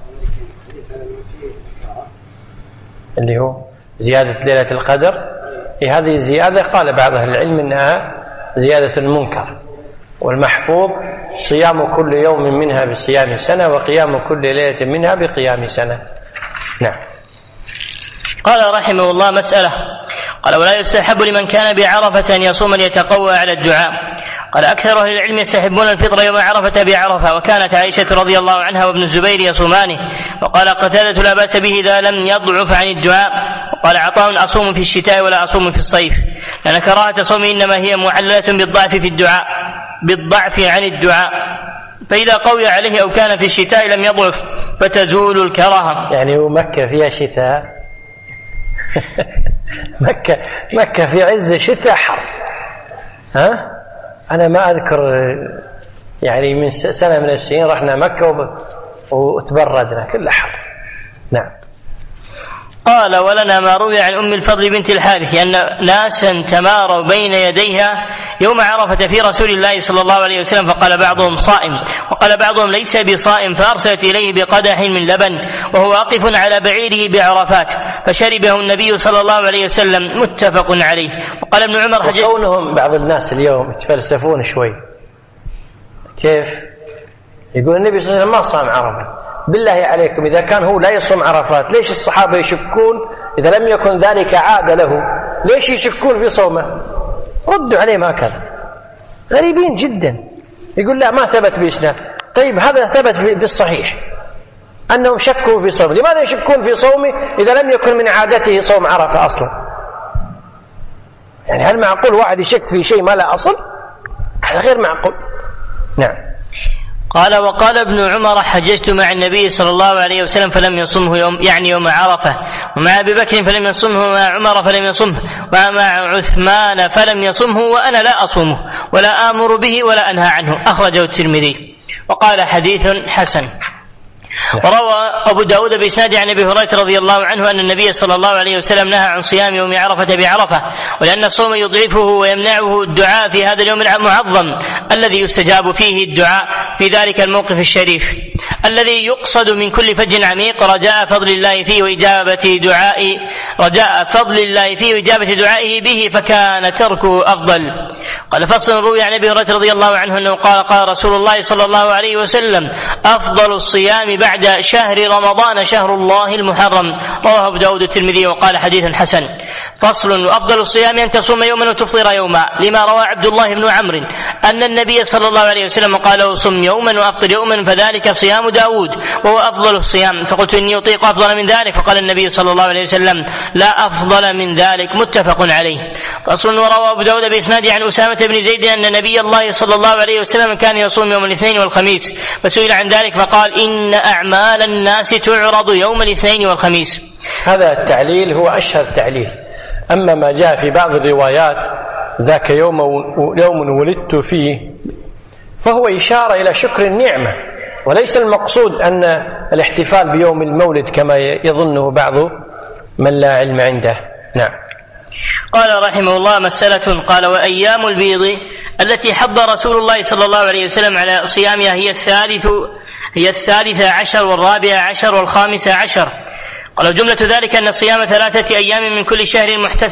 اللي هو زيادة ليلة القدر، هذه الزيادة قال بعض أهل العلم أنها زيادة المنكر، والمحفوظ صيام كل يوم منها بصيام سنة وقيام كل ليلة منها بقيام سنة. نعم. قال رحمه الله مسألة. قال ولا يستحب لمن كان بعرفة أن يصوم ليتقوى على الدعاء. قال أكثر أهل العلم يستحبون الفطر يوم عرفة بعرفة، وكانت عائشة رضي الله عنها وابن الزبير يصومانه. وقال قتادة لا بأس به إذا لم يضعف عن الدعاء. وقال عطاء أصوم في الشتاء ولا أصوم في الصيف، لأن كراهة صوم إنما هي معللة بالضعف في الدعاء بالضعف عن الدعاء، فإذا قوي عليه أو كان في الشتاء لم يضعف فتزول الكراهة. يعني مكة فيها شتاء مكة مكة في عز شتاء حر. ها أنا ما أذكر يعني من سنة من السنين رحنا مكة وتبردنا كل حر. نعم. قال ولنا ما روي عن أم الفضل بنت الحارث أن ناسا تماروا بين يديها يوم عرفة في رسول الله صلى الله عليه وسلم، فقال بعضهم صائم وقال بعضهم ليس بصائم، فأرسلت إليه بقدح من لبن وهو واقف على بعيره بعرفات فشربه النبي صلى الله عليه وسلم. متفق عليه. وقال ابن عمر حجج. وكونهم بعض الناس اليوم يتفلسفون شوي، كيف يقول النبي صلى الله عليه وسلم ما صام عرفة؟ بالله عليكم إذا كان هو لا يصوم عرفات ليش الصحابة يشكون؟ إذا لم يكن ذلك عادة له ليش يشكون في صومه؟ ردوا عليه ما كان. غريبين جدا. يقول لا ما ثبت بإسناد. طيب هذا ثبت في الصحيح أنهم شكوا في صومه، لماذا يشكون في صومه إذا لم يكن من عادته صوم عرفة أصلا؟ يعني هل معقول واحد يشك في شيء ما لا أصل؟ هذا غير معقول. نعم. قال وقال ابن عمر حججت مع النبي صلى الله عليه وسلم فلم يصمه يوم يعني يوم عرفة، ومع أبي بكر فلم يصمه، ومع عمر فلم يصمه، ومع عثمان فلم يصمه، وأنا لا أصومه ولا آمر به ولا أنهى عنه. أخرجه الترمذي وقال حديث حسن. وروى أبو داود بإسناد عن أبي هريرة رضي الله عنه أن النبي صلى الله عليه وسلم نهى عن صيام يوم عرفة بعرفة، ولأن الصوم يضعفه ويمنعه الدعاء في هذا اليوم المعظم الذي يستجاب فيه الدعاء في ذلك الموقف الشريف الذي يقصد من كل فج عميق رجاء فضل الله فيه وإجابة دعاء رجاء فضل الله فيه وإجابة دعائه به، فكان تركه أفضل. قال فصل روي عن أبي هريرة رضي الله عنه أنه قال قال رسول الله صلى الله عليه وسلم أفضل الصيام بعد شهر رمضان شهر الله المحرم. رواه أبو داود الترمذي وقال حديث حسن. فصل وأفضل الصيام أن تصوم يوما وتفطر يوما، لما روى عبد الله بن عمرو أن النبي صلى الله عليه وسلم قال صم يوما وأفطر يوما فذلك صيام داود وهو أفضل الصيام، فقلت إني أطيق أفضل من ذلك، فقال النبي صلى الله عليه وسلم لا أفضل من ذلك، متفق عليه. فصل وروى أبو داود بإسناد عن أسامة بن زيد أن نبي الله صلى الله عليه وسلم كان يصوم يوم الاثنين والخميس، فسئل عن ذلك فقال إن أعمال الناس تعرض يوم الاثنين والخميس. هذا التعليل هو أشهر تعليل. أما ما جاء في بعض الروايات ذاك يوم يوم ولدت فيه فهو إشارة إلى شكر النعمة، وليس المقصود أن الاحتفال بيوم المولد كما يظنه بعض من لا علم عنده. نعم. قال رحمه الله مسألة. قال وأيام البيض التي حض رسول الله صلى الله عليه وسلم على صيامها هي الثالث هي الثالثة عشر والرابعة عشر والخامسة عشر. قال جملة ذلك أن صيام ثلاثة أيام من كل شهر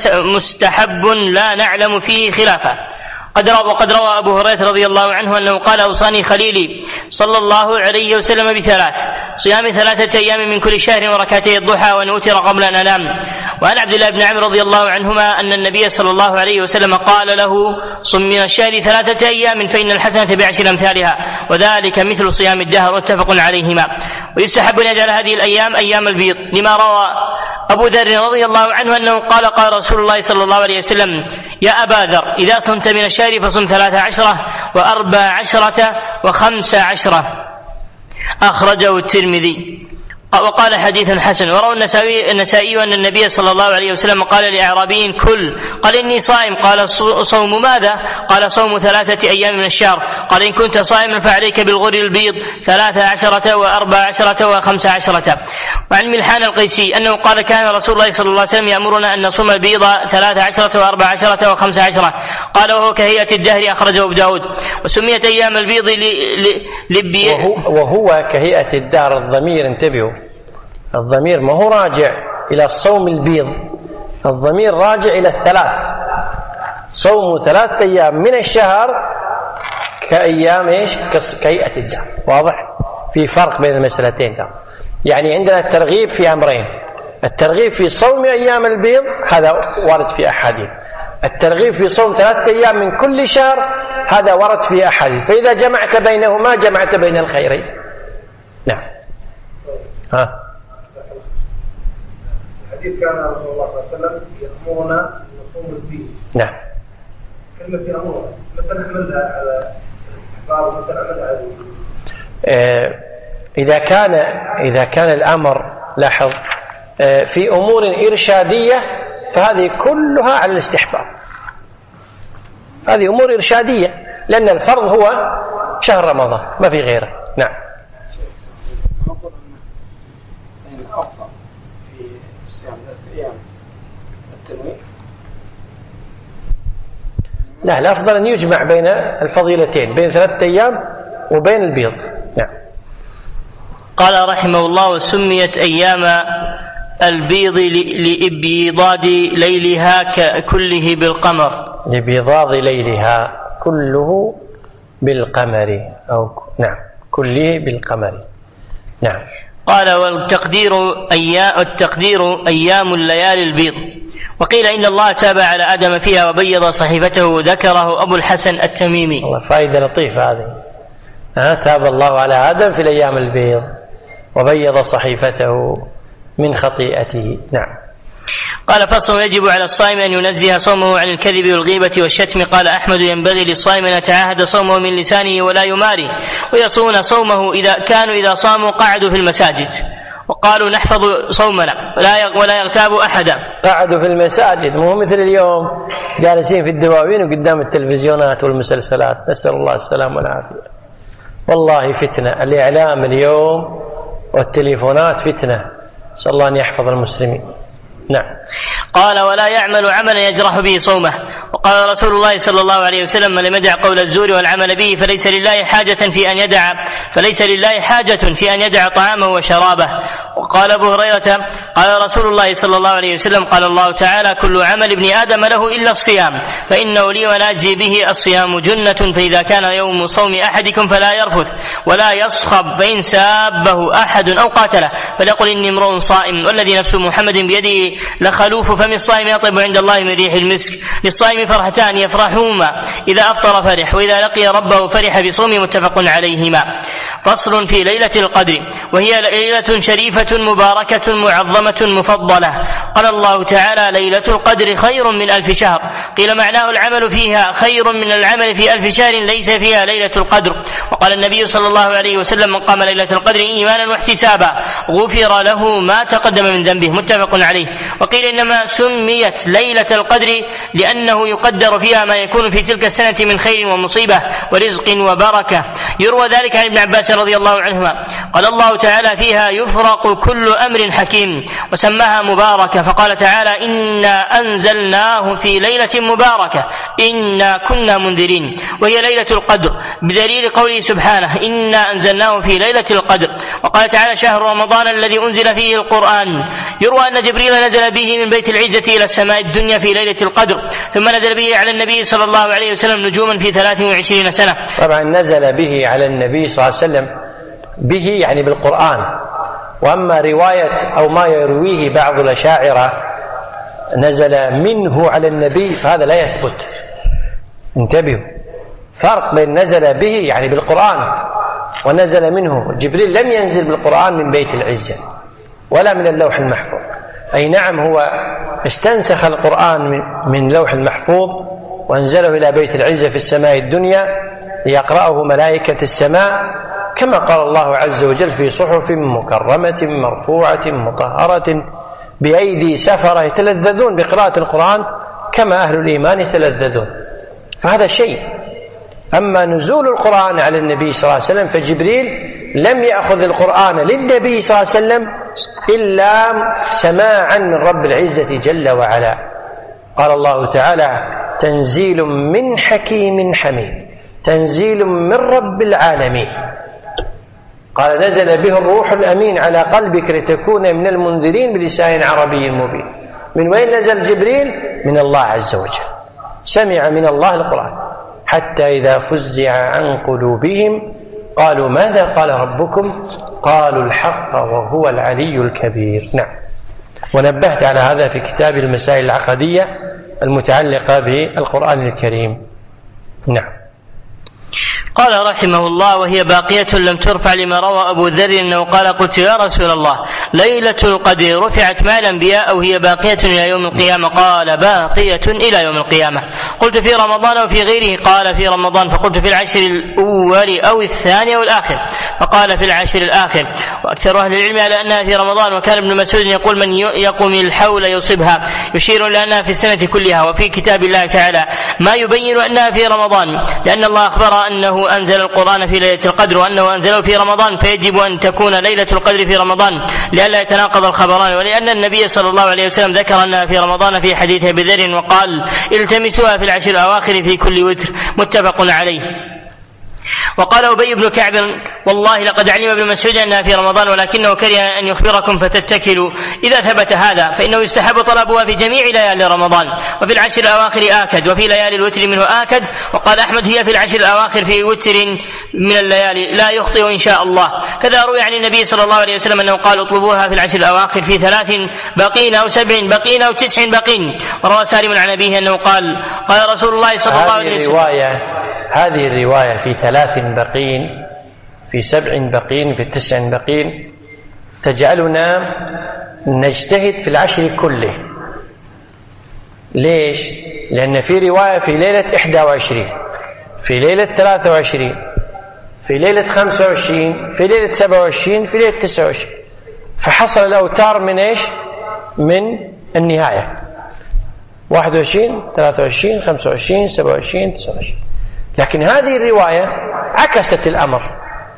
مستحب لا نعلم فيه خلافا. قد روى وقد روى أبو هريرة رضي الله عنه أنه قال أوصاني خليلي صلى الله عليه وسلم بثلاث: صيام ثلاثة أيام من كل شهر وركعتي الضحى وأن أوتر قبل أن أنام. وعن عبد الله بن عمرو رضي الله عنهما أن النبي صلى الله عليه وسلم قال له: صم من الشهر ثلاثة أيام فإن الحسنة بعشر أمثالها وذلك مثل صيام الدهر، متفق عليهما. ويستحب أن يجعل هذه الأيام أيام البيض، لما روى أبو ذر رضي الله عنه أنه قال: قال رسول الله صلى الله عليه وسلم: يا أبا ذر إذا صمت من الشهر فصم ثلاث عشرة وأربع عشرة وخمس عشرة. أخرجه الترمذي وقال حديث حسن. وروى النسائي, النسائي أن النبي صلى الله عليه وسلم قال لأعرابي: كل. قال: إني صائم. قال: صوم ماذا؟ قال: صوم ثلاثة أيام من الشهر. قال: إن كنت صائما فعليك بالغر البيض ثلاث عشرة وأربع عشرة وخمس عشرة. وعن ملحان القيسي أنه قال: كان رسول الله صلى الله عليه وسلم يأمرنا أن نصوم البيض ثلاث عشرة وأربع عشرة وخمس عشرة. قال: وهو كهيئة الدهر، أخرجه أبو داود. وسميت أيام البيض لبي وهو, وهو كهيئة الدهر. الضمير انتبهوا، الضمير ما هو راجع إلى الصوم البيض، الضمير راجع إلى الثلاث. صوم ثلاثة أيام من الشهر كأيام إيش؟ كهيئة الدهر. واضح؟ في فرق بين المسألتين ده. يعني عندنا الترغيب في أمرين: الترغيب في صوم أيام البيض هذا ورد في أحاديث، الترغيب في صوم ثلاثة أيام من كل شهر هذا ورد في أحاديث، فإذا جمعت بينهما جمعت بين الخيرين. نعم. ها الحديث كان رسول الله صلى الله عليه وسلم يأمرنا أن نصوم البيض. نعم. كلمة يأمرنا متى نحملها على الاستحباب ومتى نحملها على الوجوب؟ آه إذا كان إذا كان الأمر لاحظ آه في أمور إرشادية فهذه كلها على الاستحباب، هذه أمور إرشادية، لأن الفرض هو شهر رمضان ما في غيره. نعم. لا، الأفضل أن يجمع بين الفضيلتين، بين ثلاثة أيام وبين البيض. نعم. قال رحمه الله: وسميت أيام البيض لإبيضاد ليلها كله بالقمر. لإبيضاد ليلها كله بالقمر، أو نعم كله بالقمر. نعم. قال: والتقدير أيام التقدير أيام الليالي البيض. وقيل إن الله تاب على آدم فيها وبيض صحيفته، وذكره أبو الحسن التميمي. والله فائدة لطيفة هذه. ها تاب الله على آدم في الأيام البيض وبيض صحيفته من خطيئته. نعم. قال فصل يجب على الصائم أن ينزه صومه عن الكذب والغيبة والشتم. قال أحمد ينبغي للصائم أن يتعاهد صومه من لسانه ولا يماري، ويصون صومه إذا كانوا إذا صاموا قعدوا في المساجد وقالوا نحفظ صومنا ولا ولا يغتاب أحدا. قعدوا في المساجد، مو مثل اليوم جالسين في الدواوين وقدام التلفزيونات والمسلسلات، نسأل الله السلامة والعافية. والله فتنة الإعلام اليوم والتليفونات فتنة، نسأل الله أن يحفظ المسلمين. نعم. قال ولا يعمل عملا يجرح به صومه. وقال رسول الله صلى الله عليه وسلم من لم يدع قول الزور والعمل به فليس لله حاجة في أن يدع فليس لله حاجة في أن يدع طعامه وشرابه. وقال أبو هريرة قال رسول الله صلى الله عليه وسلم قال الله تعالى كل عمل ابن آدم له إلا الصيام فإنه لي وأنا أجزي به، الصيام جنة، فإذا كان يوم صوم أحدكم فلا يرفث ولا يصخب، فإن سابه أحد أو قاتله فليقل إني امرؤ صائم والذي نفس محمد بيده لخلوف فم الصائم يطيب عند الله من ريح المسك. للصائم فرحتان يفرحهما إذا أفطر فرح وإذا لقي ربه فرح بصومه، متفق عليهما. فصل في ليلة القدر، وهي ليلة شريفة مباركة معظمة مفضلة. قال الله تعالى ليلة القدر خير من ألف شهر. قيل معناه العمل فيها خير من العمل في ألف شهر ليس فيها ليلة القدر. وقال النبي صلى الله عليه وسلم من قام ليلة القدر إيمانا واحتسابا غفر له ما تقدم من ذنبه، متفق عليه. وقيل إنما سميت ليلة القدر لأنه يقدر فيها ما يكون في تلك السنة من خير ومصيبة ورزق وبركة. يروى ذلك عن ابن عباس رضي الله عنهما قال الله تعالى فيها يفرق كل أمر حكيم، وسماها مباركة فقال تعالى إنا أنزلناه في ليلة مباركة إنا كنا منذرين، وهي ليلة القدر بدليل قوله سبحانه إنا أنزلناه في ليلة القدر. وقال تعالى شهر رمضان الذي أنزل فيه القرآن. يروى أن جبريل نزل به من بيت العزة إلى السماء الدنيا في ليلة القدر، ثم نزل به على النبي صلى الله عليه وسلم نجوما في ثلاث وعشرين سنة. طبعا نزل به على النبي صلى الله عليه وسلم به يعني بالقرآن، وأما رواية أو ما يرويه بعض الأشاعرة نزل منه على النبي فهذا لا يثبت. انتبهوا، فرق بين نزل به يعني بالقرآن ونزل منه. جبريل لم ينزل بالقرآن من بيت العزة ولا من اللوح المحفوظ، أي نعم هو استنسخ القرآن من لوح المحفوظ وأنزله إلى بيت العزة في السماء الدنيا ليقرأه ملائكة السماء، كما قال الله عز وجل في صحف مكرمة مرفوعة مطهرة بأيدي سفرة يتلذذون بقراءة القرآن كما أهل الإيمان يتلذذون. فهذا شيء. أما نزول القرآن على النبي صلى الله عليه وسلم فجبريل لم يأخذ القرآن للنبي صلى الله عليه وسلم إلا سماعا من رب العزة جل وعلا. قال الله تعالى تنزيل من حكيم حميد، تنزيل من رب العالمين. قال نزل به الروح الأمين على قلبك لتكون من المنذرين بلسان عربي مبين. من وين نزل جبريل؟ من الله عز وجل، سمع من الله القرآن حتى إذا فزع عن قلوبهم قالوا ماذا قال ربكم؟ قالوا الحق وهو العلي الكبير. نعم. ونبهت على هذا في كتاب المسائل العقدية المتعلقة بالقرآن الكريم. نعم. قال رحمه الله وهي باقية لم ترفع لما روى أبو ذر أنه قال قلت يا رسول الله ليلة القدر رفعت مع الأنبياء أو هي باقية إلى يوم القيامة؟ قال باقية إلى يوم القيامة. قلت في رمضان أو في غيره؟ قال في رمضان. فقلت في العشر الأول أو الثاني أو الآخر؟ فقال في العشر الآخر. وأكثر أهل العلم على أنها في رمضان، وكان ابن مسعود يقول من يقوم الحول يصبها، يشير إلى أنها في السنة كلها. وفي كتاب الله تعالى ما يبين أنها في رمضان، لأن الله أخبر أنه أنزل القرآن في ليلة القدر وأنه أنزله في رمضان، فيجب أن تكون ليلة القدر في رمضان لئلا يتناقض الخبران. ولأن النبي صلى الله عليه وسلم ذكر أنها في رمضان في حديث أبي ذر وقال التمسوها في العشر الأواخر في كل وتر، متفق عليه. وقال أبي بن كعب والله لقد علم ابن مسعود أنها في رمضان ولكنه كره أن يخبركم فتتكلوا. إذا ثبت هذا فإنه يستحب طلبها في جميع ليالي رمضان، وفي العشر الأواخر آكد، وفي ليالي الوتر منه آكد. وقال أحمد هي في العشر الأواخر في وتر من الليالي لا يخطئ إن شاء الله. كذا روي عن النبي صلى الله عليه وسلم أنه قال اطلبوها في العشر الأواخر في ثلاث بقين أو سبع بقين أو تسع بقين. وروى سالم عن أبيه أنه قال قال رسول الله صلى الله عليه وسلم هذه الرواية في ثلاث بقين في سبع بقين في تسع بقين تجعلنا نجتهد في العشر كله، ليش؟ لأن في رواية في ليلة إحدى وعشرين، في ليلة ثلاثة وعشرين، في ليلة خمسة وعشرين، في ليلة سبعة وعشرين، في ليلة تسعة وعشرين، فحصل الأوتار من إيش؟ من النهاية واحد وعشرين، ثلاثة وعشرين، خمسة وعشرين، سبعة وعشرين، تسعة وعشرين. لكن هذه الرواية عكست الأمر،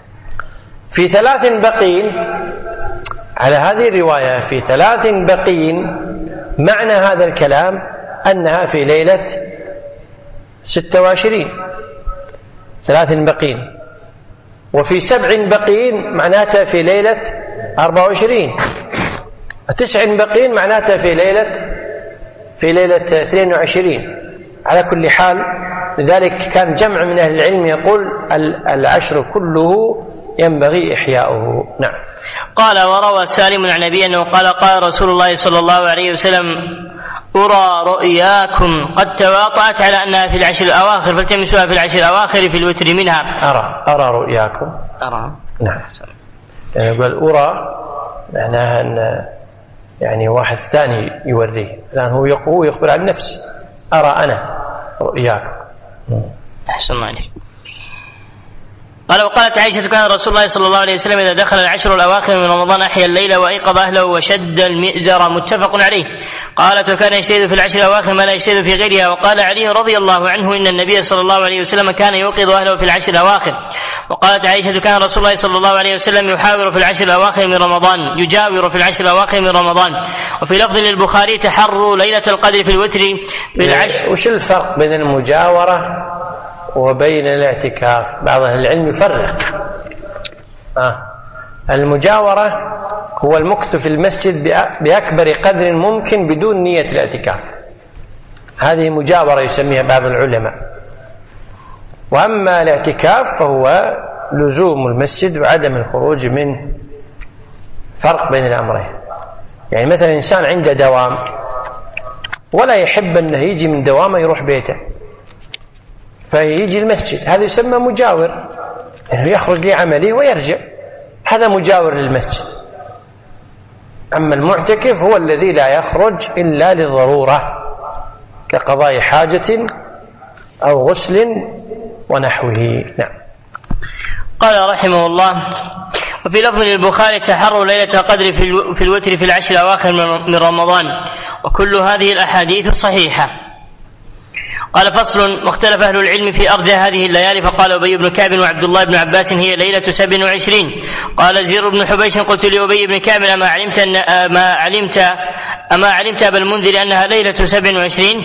في ثلاث بقين على هذه الرواية في ثلاث بقين، معنى هذا الكلام أنها في ليلة ستة وعشرين ثلاث بقين، وفي سبع بقين معناتها في ليلة أربعة وعشرين، تسع بقين معناتها في ليلة في ليلة اثنين وعشرين. على كل حال، لذلك كان جمع من أهل العلم يقول العشر كله ينبغي إحياؤه. نعم. قال: وروى سالم عن أبي أنه قال: قال رسول الله صلى الله عليه وسلم: أرى رؤياكم قد تواطأت على أنها في العشر الأواخر فالتمسوها في العشر الأواخر في الوتر منها. أرى أرى رؤياكم أرى نعم. يعني يقول أرى معناها أن يعني واحد ثاني يوريه، لأن هو هو يخبر عن نفسه، أرى أنا رؤياكم. أحسن الله عليك. قال: وقالت عائشة: كان رسول الله صلى الله عليه وسلم إذا دخل العشر الأواخر من رمضان أحيا الليل وأيقظ أهله وشد المئزر، متفق عليه. قالت: وكان يجتهد في العشر الأواخر ما لا يجتهد في غيرها. وقال علي رضي الله عنه: إن النبي صلى الله عليه وسلم كان يوقظ أهله في العشر الأواخر. وقالت عائشة: كان رسول الله صلى الله عليه وسلم يحاور في العشر الأواخر من رمضان، يجاور في العشر الأواخر من رمضان. وفي لفظ للبخاري: تحروا ليلة القدر في الوتر بالعشر. وش الفرق بين المجاورة وبين الاعتكاف؟ بعض أهل العلم يفرق. آه. المجاورة هو المكث في المسجد بأكبر قدر ممكن بدون نية الاعتكاف، هذه مجاورة يسميها بعض العلماء. وأما الاعتكاف فهو لزوم المسجد وعدم الخروج منه. فرق بين الأمرين. يعني مثلا إنسان عنده دوام ولا يحب أنه يجي من دوامه يروح بيته فيجي المسجد، هذا يسمى مجاور، يعني يخرج لعمله ويرجع، هذا مجاور للمسجد. أما المعتكف هو الذي لا يخرج إلا للضرورة كقضاء حاجة أو غسل ونحوه. نعم. قال رحمه الله: وفي لفظ للبخاري: تحروا ليلة القدر في الوتر في العشر الأواخر من رمضان. وكل هذه الأحاديث صحيحة. قال: فصل: واختلف أهل العلم في أرجى هذه الليالي، فقال أبي بن كعب وعبد الله بن عباس: هي ليلة سبع وعشرين. قال زير بن حبيش: قلت لأبي بن كعب: أما علمت أن ما علمت أما علمت أبا المنذر أنها ليلة سبع وعشرين؟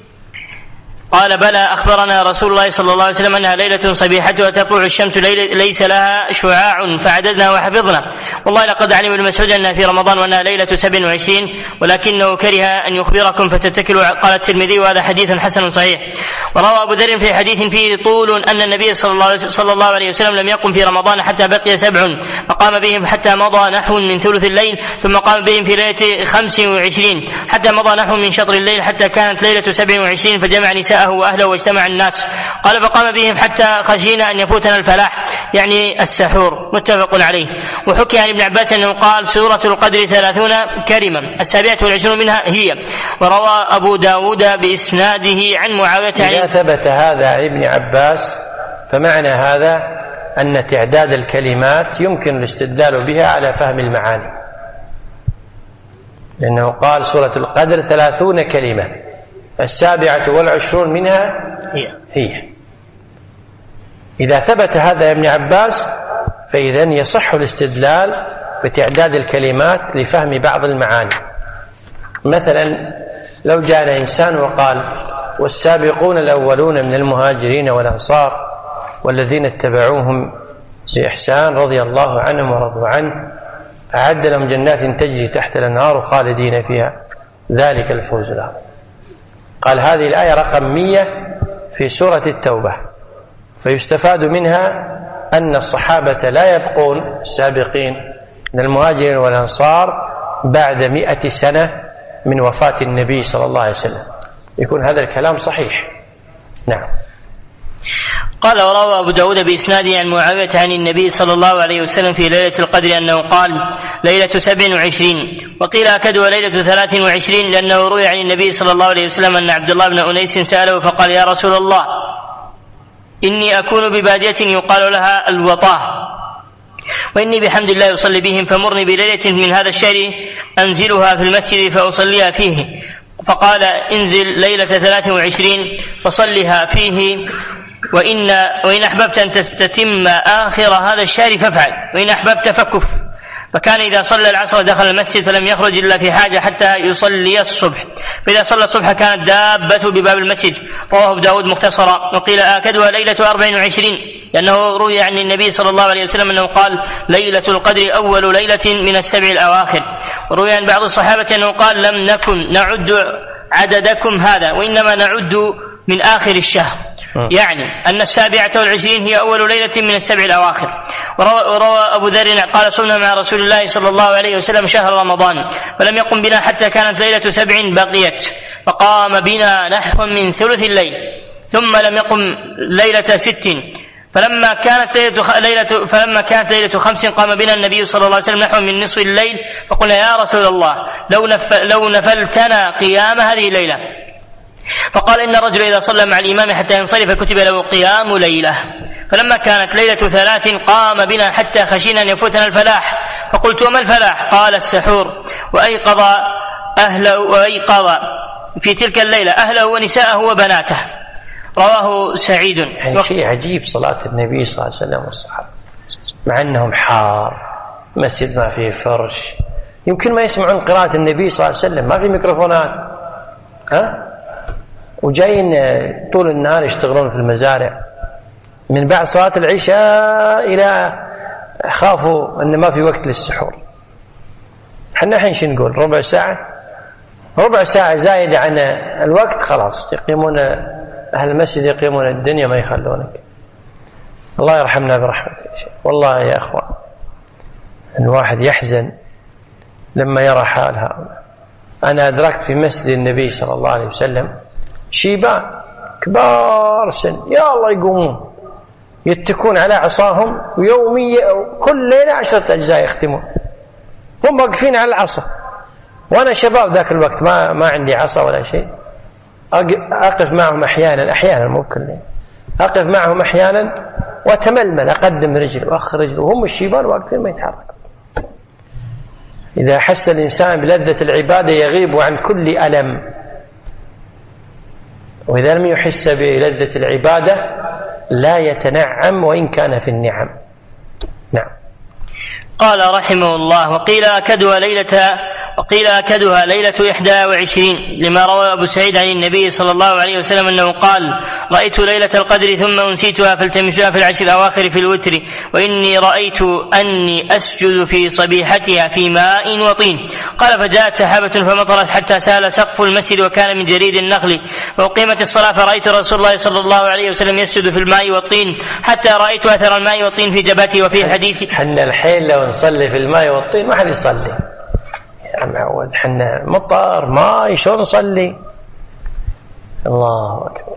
قال: بلى، أخبرنا رسول الله صلى الله عليه وسلم أنها ليلة صبيحتها تطلع الشمس ليس لها شعاع فعددنا وحفظنا. والله لقد علم ابن مسعود أنها في رمضان وأنها ليلة سبع وعشرين، ولكنه كره أن يخبركم فتتكلوا. قال الترمذي: وهذا حديث حسن صحيح. وروى أبو ذر في حديث فيه طول أن النبي صلى الله عليه وسلم لم يقم في رمضان حتى بقي سبع، فقام بهم حتى مضى نحو من ثلث الليل، ثم قام بهم في ليلة خمس وعشرين حتى مضى نحو من شطر الليل، حتى كانت ليلة سبع وعشرين، فجمع نساءه وأهله واجتمع الناس. قال: فقام بهم حتى خشينا أن يفوتنا الفلاح، يعني السحور، متفق عليه. وحكي عن ابن عباس أنه قال: سورة القدر ثلاثون كلمة، السابعة والعشرون منها هي. وروى أبو داود بإسناده عن معاوية. إذا ثبت هذا عن ابن عباس فمعنى هذا أن تعداد الكلمات يمكن الاستدلال بها على فهم المعاني، لأنه قال: سورة القدر ثلاثون كلمة، السابعة والعشرون منها هي, هي. إذا ثبت هذا ابن عباس فإذن يصح الاستدلال بتعداد الكلمات لفهم بعض المعاني. مثلا لو جاء إنسان وقال: والسابقون الأولون من المهاجرين والأنصار والذين اتبعوهم بإحسان رضي الله عنهم ورضوا عنه أعد لهم جنات تجري تحت الأنهار خالدين فيها ذلك الفوز العظيم. قال: هذه الآية رقم مئة في سورة التوبة، فيستفاد منها أن الصحابة لا يبقون السابقين من المهاجرين والأنصار بعد مئة سنة من وفاة النبي صلى الله عليه وسلم، يكون هذا الكلام صحيح. نعم. قال وروى أبو داود بإسناده عن معاوية عن النبي صلى الله عليه وسلم في ليلة القدر أنه قال ليلة سبع وعشرين، وقيل أكدها ليلة ثلاث وعشرين، لأنه روي عن النبي صلى الله عليه وسلم أن عبد الله بن أنيس سأله فقال يا رسول الله إني أكون ببادية يقال لها الوطاه، وإني بحمد الله أصلي بهم، فمرني بليلة من هذا الشهر أنزلها في المسجد فأصليها فيه. فقال انزل ليلة ثلاث وعشرين فصلها فيه، وإن, وإن أحببت أن تستتم آخر هذا الشهر فافعل، وإن أحببت فكف. فكان إذا صلى العصر دخل المسجد فلم يخرج إلا في حاجة حتى يصلي الصبح، فإذا صلى الصبح كانت دابة بباب المسجد. رواه ابو داود مختصرا. وقيل آكدها ليلة أربع وعشرين، لأنه روي عن النبي صلى الله عليه وسلم أنه قال ليلة القدر أول ليلة من السبع الأواخر. وروي عن بعض الصحابة أنه قال لم نكن نعد عددكم هذا، وإنما نعد من آخر الشهر، يعني أن السابعة والعشرين هي أول ليلة من السبع الأواخر. وروى, وروى أبو ذر قال صمنا مع رسول الله صلى الله عليه وسلم شهر رمضان فلم يقم بنا حتى كانت ليلة سبع بقيت، فقام بنا نحو من ثلث الليل، ثم لم يقم ليلة ست، فلما كانت ليلة, ليلة فلما كانت ليلة خمس قام بنا النبي صلى الله عليه وسلم نحو من نصف الليل، فقلنا يا رسول الله لو, نف لو نفلتنا قيام هذه الليلة. فقال إن الرجل إذا صلى مع الإمام حتى ينصرف كتب له قيام ليلة. فلما كانت ليلة ثلاث قام بنا حتى خشينا أن يفوتنا الفلاح، فقلت وما الفلاح؟ قال السحور. وأيقظ أهله وأيقظ في تلك الليلة أهله ونساءه وبناته. رواه سعيد. يعني شيء عجيب صلاة النبي صلى الله عليه وسلم والصحابة، مع أنهم حار، مسجد ما فيه فرش، يمكن ما يسمعون قراءة النبي صلى الله عليه وسلم، ما في ميكروفونات، ها؟ وجايين طول النهار يشتغلون في المزارع، من بعد صلاة العشاء إلى خافوا أن ما في وقت للسحور. حنا الحين شو نقول؟ ربع ساعة ربع ساعة زايدة عن الوقت خلاص يقيمون أهل المسجد، يقيمون الدنيا ما يخلونك. الله يرحمنا برحمته. والله يا أخوان الواحد يحزن لما يرى حال هؤلاء. أنا أدركت في مسجد النبي صلى الله عليه وسلم شيبان كبار سن يا الله يقومون يتكون على عصاهم، ويوميا كل ليلة عشرة أجزاء يختمون، هم واقفين على العصا، وأنا شباب ذاك الوقت ما ما عندي عصا ولا شيء، أقف معهم أحيانا أحيانا مو كل ليلة، أقف معهم أحيانا وأتململ أقدم رجل وأخر رجل، وهم الشيبان واقفين ما يتحركوا. إذا حس الإنسان بلذة العبادة يغيب عن كل ألم، وإذا لم يحس بلذة العبادة لا يتنعم وإن كان في النعم. نعم. قال رحمه الله وقيل أكدها ليلة وقيل أكدها ليلة إحدى وعشرين، لما روى أبو سعيد عن النبي صلى الله عليه وسلم أنه قال رأيت ليلة القدر ثم أنسيتها فالتمسوها في العشر الأواخر في الوتر، وإني رأيت أني أسجد في صبيحتها في ماء وطين. قال فجاءت سحابة فمطرت حتى سال سقف المسجد وكان من جريد النخل، فأقيمت الصلاة فرأيت رسول الله صلى الله عليه وسلم يسجد في الماء والطين حتى رأيت أثر الماء والطين في جبهته. وفي الحديث حنا الحين لو نصلي في الماء والطين ما حد يصلي يا معود، حنا مطر ماء شلون نصلي؟ الله أكبر.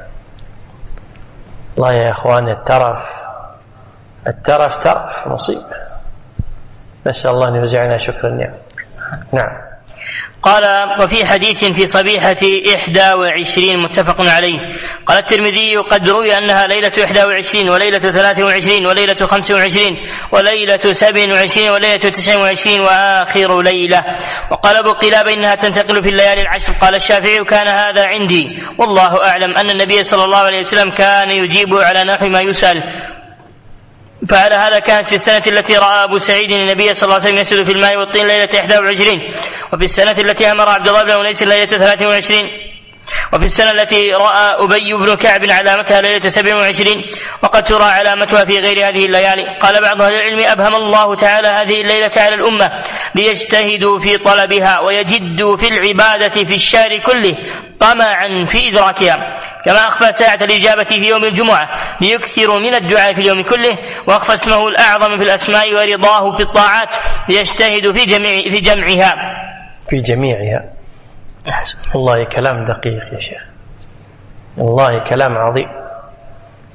الله يا إخوان الترف الترف ترف مصيبة، نسأل الله أن يرزقنا شكر النعم. نعم. قال وفي حديث في صبيحة إحدى وعشرين متفق عليه. قال الترمذي قد روي أنها ليلة إحدى وعشرين وليلة ثلاث وعشرين وليلة خمس وعشرين وليلة سبع وعشرين وليلة تسع وعشرين وآخر ليلة. وقال أبو قلابة إنها تنتقل في الليالي العشر. قال الشافعي كان هذا عندي والله أعلم أن النبي صلى الله عليه وسلم كان يجيب على نحو ما يسأل، فعلى هذا كانت في السنة التي رأى أبو سعيد النبي صلى الله عليه وسلم يسجد في الماء والطين ليلة إحدى وعشرين، وفي السنة التي أمر عبد الله بن أنيس ليلة ثلاث وعشرين، وفي السنة التي رأى أبي بن كعب علامتها ليلة سبع وعشرين، وقد ترى علامتها في غير هذه الليالي. قال بعض أهل العلم أبهم الله تعالى هذه الليلة على الأمة ليجتهدوا في طلبها ويجدوا في العبادة في الشهر كله طمعا في إدراكها، كما أخفى ساعة الإجابة في يوم الجمعة ليكثروا من الدعاء في اليوم كله، وأخفى اسمه الأعظم في الأسماء ورضاه في الطاعات ليجتهدوا في جميع في جمعها في جميعها. والله كلام دقيق يا شيخ، والله كلام عظيم.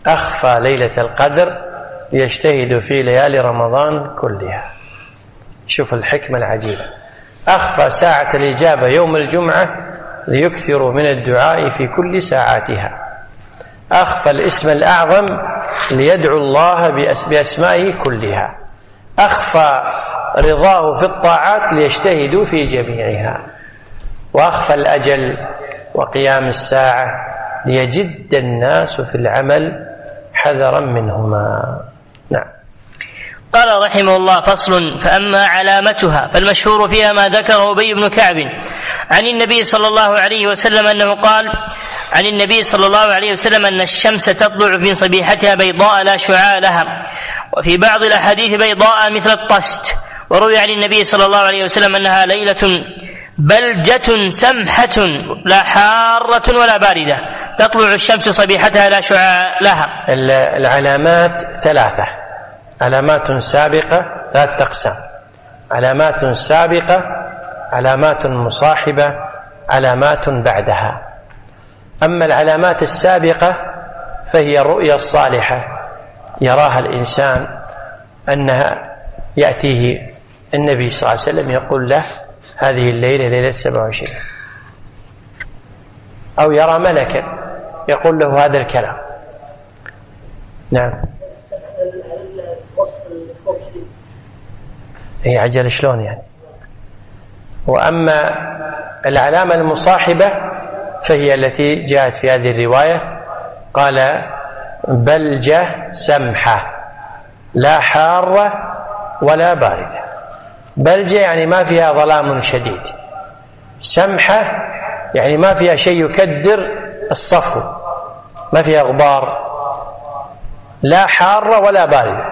أخفى ليلة القدر ليجتهدوا في ليالي رمضان كلها. شوف الحكمة العجيبة، أخفى ساعة الإجابة يوم الجمعة ليكثروا من الدعاء في كل ساعاتها. أخفى الاسم الأعظم ليدعو الله بأسمائه كلها. أخفى رضاه في الطاعات ليجتهدوا في جميعها. وأخفى الأجل وقيام الساعة ليجد الناس في العمل حذرا منهما. نعم. قال رحمه الله: فصل. فأما علامتها فالمشهور فيها ما ذكره أبي بن كعب عن النبي صلى الله عليه وسلم أنه قال عن النبي صلى الله عليه وسلم أن الشمس تطلع من صبيحتها بيضاء لا شعاع لها، وفي بعض الأحاديث بيضاء مثل الطست. وروي عن النبي صلى الله عليه وسلم أنها ليلة بلجة سمحة لا حارة ولا باردة تطلع الشمس صبيحتها لا شعاع لها. العلامات ثلاثة: علامات سابقة، ثلاث أقسام: علامات سابقة، علامات مصاحبة، علامات بعدها. أما العلامات السابقة فهي الرؤيا الصالحة يراها الإنسان أنها يأتيه النبي صلى الله عليه وسلم يقول له هذه الليلة ليلة سبعة وعشرين، أو يرى ملكا يقول له هذا الكلام. نعم. هي عجل شلون يعني. وأما العلامة المصاحبة فهي التي جاءت في هذه الرواية، قال بلجة سمحة لا حارة ولا باردة. بلجة يعني ما فيها ظلام شديد، سمحة يعني ما فيها شيء يكدر الصفو، ما فيها غبار، لا حارة ولا باردة.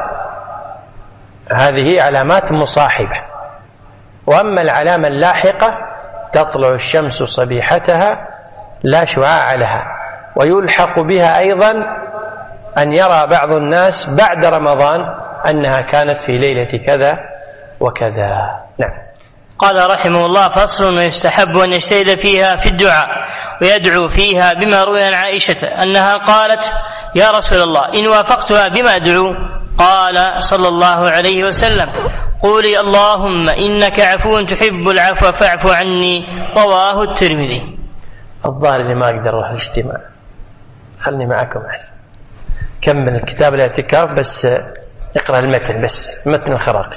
هذه علامات مصاحبة. وأما العلامة اللاحقة تطلع الشمس صبيحتها لا شعاع لها، ويلحق بها أيضا أن يرى بعض الناس بعد رمضان أنها كانت في ليلة كذا وكذا. نعم. قال رحمه الله: فصل. ويستحب أن يجتهد فيها في الدعاء ويدعو فيها بما روي عن عائشة أنها قالت: يا رسول الله إن وافقتها بما أدعو؟ قال صلى الله عليه وسلم: قولي اللهم إنك عفو تحب العفو فاعف عني. رواه الترمذي. الظاهر اللي ما أقدر أروح الاجتماع، خلني معكم أحسن. كمل الكتاب الاعتكاف بس اقرأ المتن، بس متن الخراقي.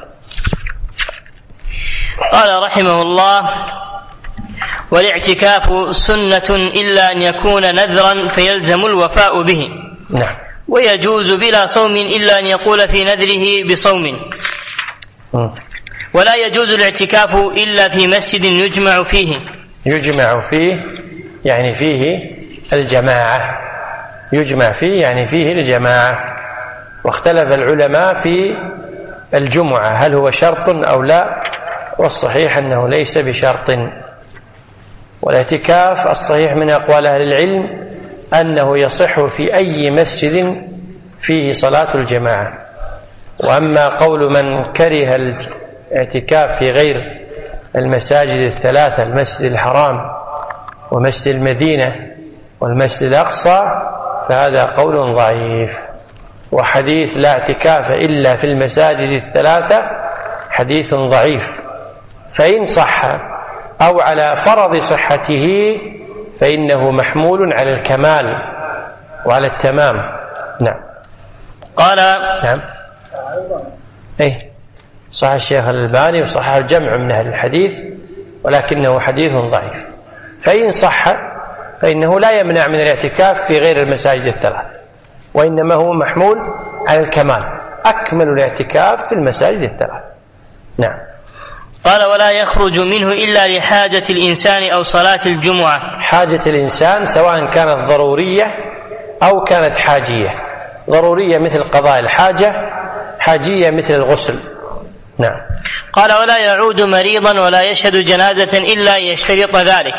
قال رحمه الله: والاعتكاف سنة إلا أن يكون نذرا فيلزم الوفاء به. نعم. ويجوز بلا صوم إلا أن يقول في نذره بصوم. م. ولا يجوز الاعتكاف إلا في مسجد يجمع فيه. يجمع فيه يعني فيه الجماعة، يجمع فيه يعني فيه الجماعة. واختلف العلماء في الجمعة هل هو شرط أو لا، والصحيح أنه ليس بشرط. والاعتكاف الصحيح من أقوال أهل العلم أنه يصح في أي مسجد فيه صلاة الجماعة. وأما قول من كره الاعتكاف في غير المساجد الثلاثة، المسجد الحرام ومسجد المدينة والمسجد الأقصى، فهذا قول ضعيف. وحديث لا اعتكاف إلا في المساجد الثلاثة حديث ضعيف، فإن صح أو على فرض صحته فإنه محمول على الكمال وعلى التمام. نعم. قال نعم. أي صح الشيخ الألباني وصح الجمع من أهل الحديث، ولكنه حديث ضعيف. فإن صح فإنه لا يمنع من الاعتكاف في غير المساجد الثلاث، وإنما هو محمول على الكمال، أكمل الاعتكاف في المساجد الثلاث. نعم. قال: ولا يخرج منه إلا لحاجة الإنسان أو صلاة الجمعة. حاجة الإنسان سواء كانت ضرورية أو كانت حاجية. ضرورية مثل قضاء الحاجة، حاجية مثل الغسل. نعم. قال: ولا يعود مريضا ولا يشهد جنازة إلا أن يشترط ذلك.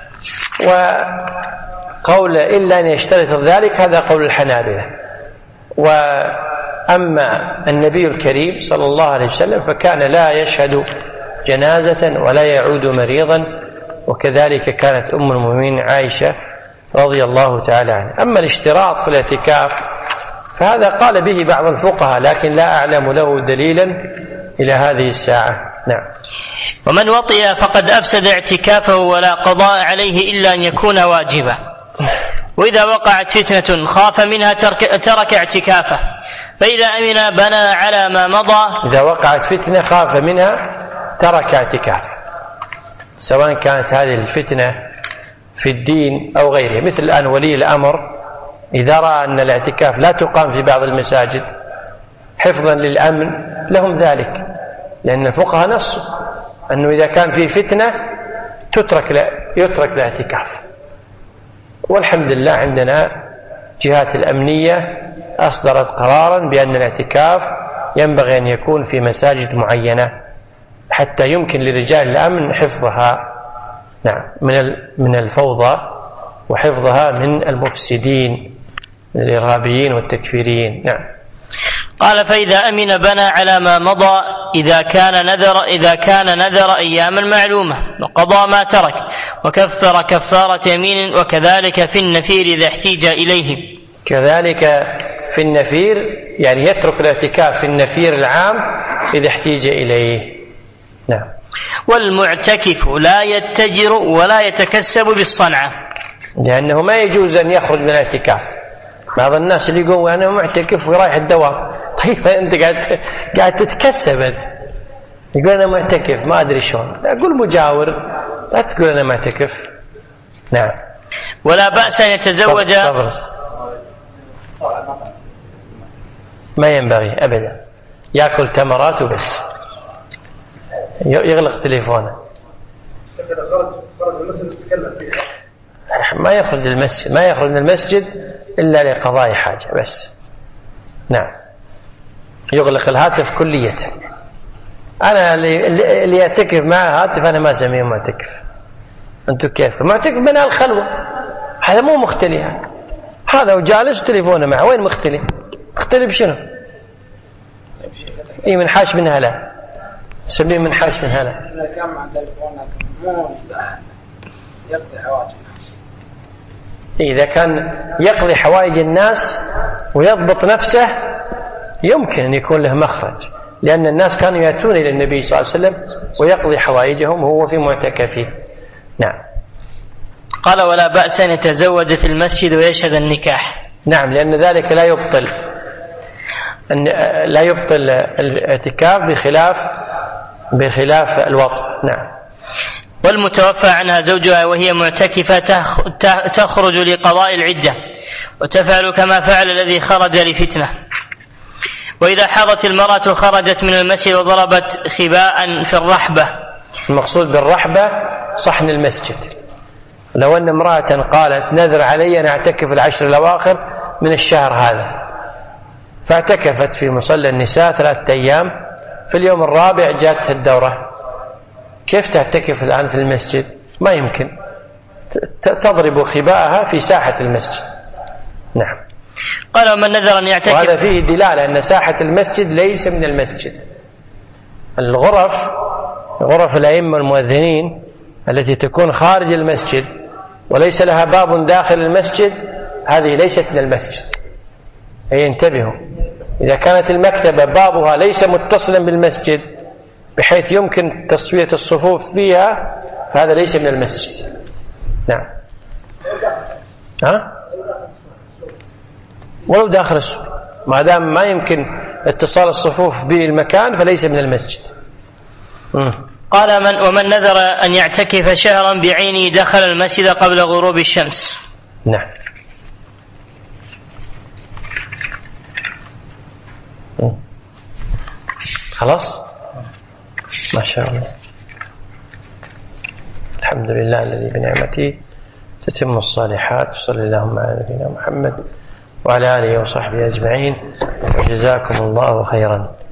وقول إلا أن يشترط ذلك هذا قول الحنابلة. وأما النبي الكريم صلى الله عليه وسلم فكان لا يشهد جنازة ولا يعود مريضا، وكذلك كانت أم المؤمنين عائشة رضي الله تعالى عنها. أما الاشتراط في الاعتكاف فهذا قال به بعض الفقهاء لكن لا أعلم له دليلا إلى هذه الساعة. نعم. ومن وطئ فقد أفسد اعتكافه ولا قضاء عليه إلا أن يكون واجبا. وإذا وقعت فتنة خاف منها ترك, ترك اعتكافه، فإذا أمن بنى على ما مضى. إذا وقعت فتنة خاف منها ترك اعتكافه، سواء كانت هذه الفتنة في الدين أو غيره، مثل الآن ولي الأمر إذا رأى أن الاعتكاف لا تقام في بعض المساجد حفظا للأمن لهم ذلك، لأن الفقهاء نصوا أنه إذا كان في فتنة تترك لا يترك الاعتكاف. والحمد لله عندنا جهات الأمنية أصدرت قرارا بأن الاعتكاف ينبغي أن يكون في مساجد معينة حتى يمكن لرجال الأمن حفظها نعم من من الفوضى وحفظها من المفسدين من الإرهابيين والتكفيريين. نعم. قال فإذا أمن بنى على ما مضى إذا كان نذر إذا كان نذر أياما معلومة وقضى ما ترك وكفر كفارة يمين، وكذلك في النفير إذا احتيج إليه. كذلك في النفير يعني يترك الاعتكاف في النفير العام إذا احتيج إليه. نعم. والمعتكف لا يتجر ولا يتكسب بالصنعة، لأنه ما يجوز أن يخرج من الاعتكاف. بعض الناس اللي يقول أنا معتكف ورايح الدوام، طيب أنت قاعد قاعد تتكسب، يقول أنا معتكف ما أدري شلون، أقول مجاور لا تقول أنا معتكف. نعم. ولا بأس أن يتزوج. ما ينبغي أبدا يأكل تمرات وبس، يغلق تليفونه، ما يخرج المسجد ما يخرج من المسجد إلا لقضاء حاجة بس. نعم. يغلق الهاتف كلية. أنا اللي يعتكف معه هاتف أنا ما أسميه معتكف. أنتم كيف معتكف بناء الخلوة، هذا مو مختلف، هذا وجالس تليفونه معه، وين مختلف؟ مختلف شنو؟ إيه من حاش من هلا تسميه من حاش من هلا. إذا كان مع تليفونك مو يقضي حوائج الناس، إذا كان يقضي حوائج الناس ويضبط نفسه يمكن أن يكون له مخرج، لأن الناس كانوا يأتون إلى النبي صلى الله عليه وسلم ويقضي حوائجهم وهو في معتكفه. نعم. قال ولا بأس أن يتزوج في المسجد ويشهد النكاح. نعم، لأن ذلك لا يبطل أن لا يبطل الاعتكاف بخلاف بخلاف الوطء. نعم. والمتوفى عنها زوجها وهي معتكفة تخرج لقضاء العدة وتفعل كما فعل الذي خرج لفتنة. وإذا حاضت المرأة خرجت من المسجد وضربت خباء في الرحبة. المقصود بالرحبة صحن المسجد. لو أن امرأة قالت نذر علي أن أعتكف العشر الأواخر من الشهر هذا، فاعتكفت في مصلى النساء ثلاثة أيام، في اليوم الرابع جاءتها الدورة، كيف تعتكف الآن في المسجد؟ ما يمكن، تضرب خباءها في ساحة المسجد. نعم. قال ومن نذر أن يعتكف. وهذا فيه دلالة أن ساحة المسجد ليس من المسجد. الغرف غرف الأئمة المؤذنين التي تكون خارج المسجد وليس لها باب داخل المسجد هذه ليست من المسجد. أي انتبهوا، إذا كانت المكتبة بابها ليس متصلا بالمسجد بحيث يمكن تصفية الصفوف فيها فهذا ليس من المسجد. نعم. ها؟ ولو داخل السوق ما دام ما يمكن اتصال الصفوف بالمكان فليس من المسجد. م. قال من ومن نذر أن يعتكف شهرا بعينه دخل المسجد قبل غروب الشمس. نعم. م. خلاص ما شاء الله. الحمد لله الذي بنعمته تتم الصالحات. صلى اللهم على نبينا محمد وعلى آله وصحبه أجمعين، وجزاكم الله خيرا.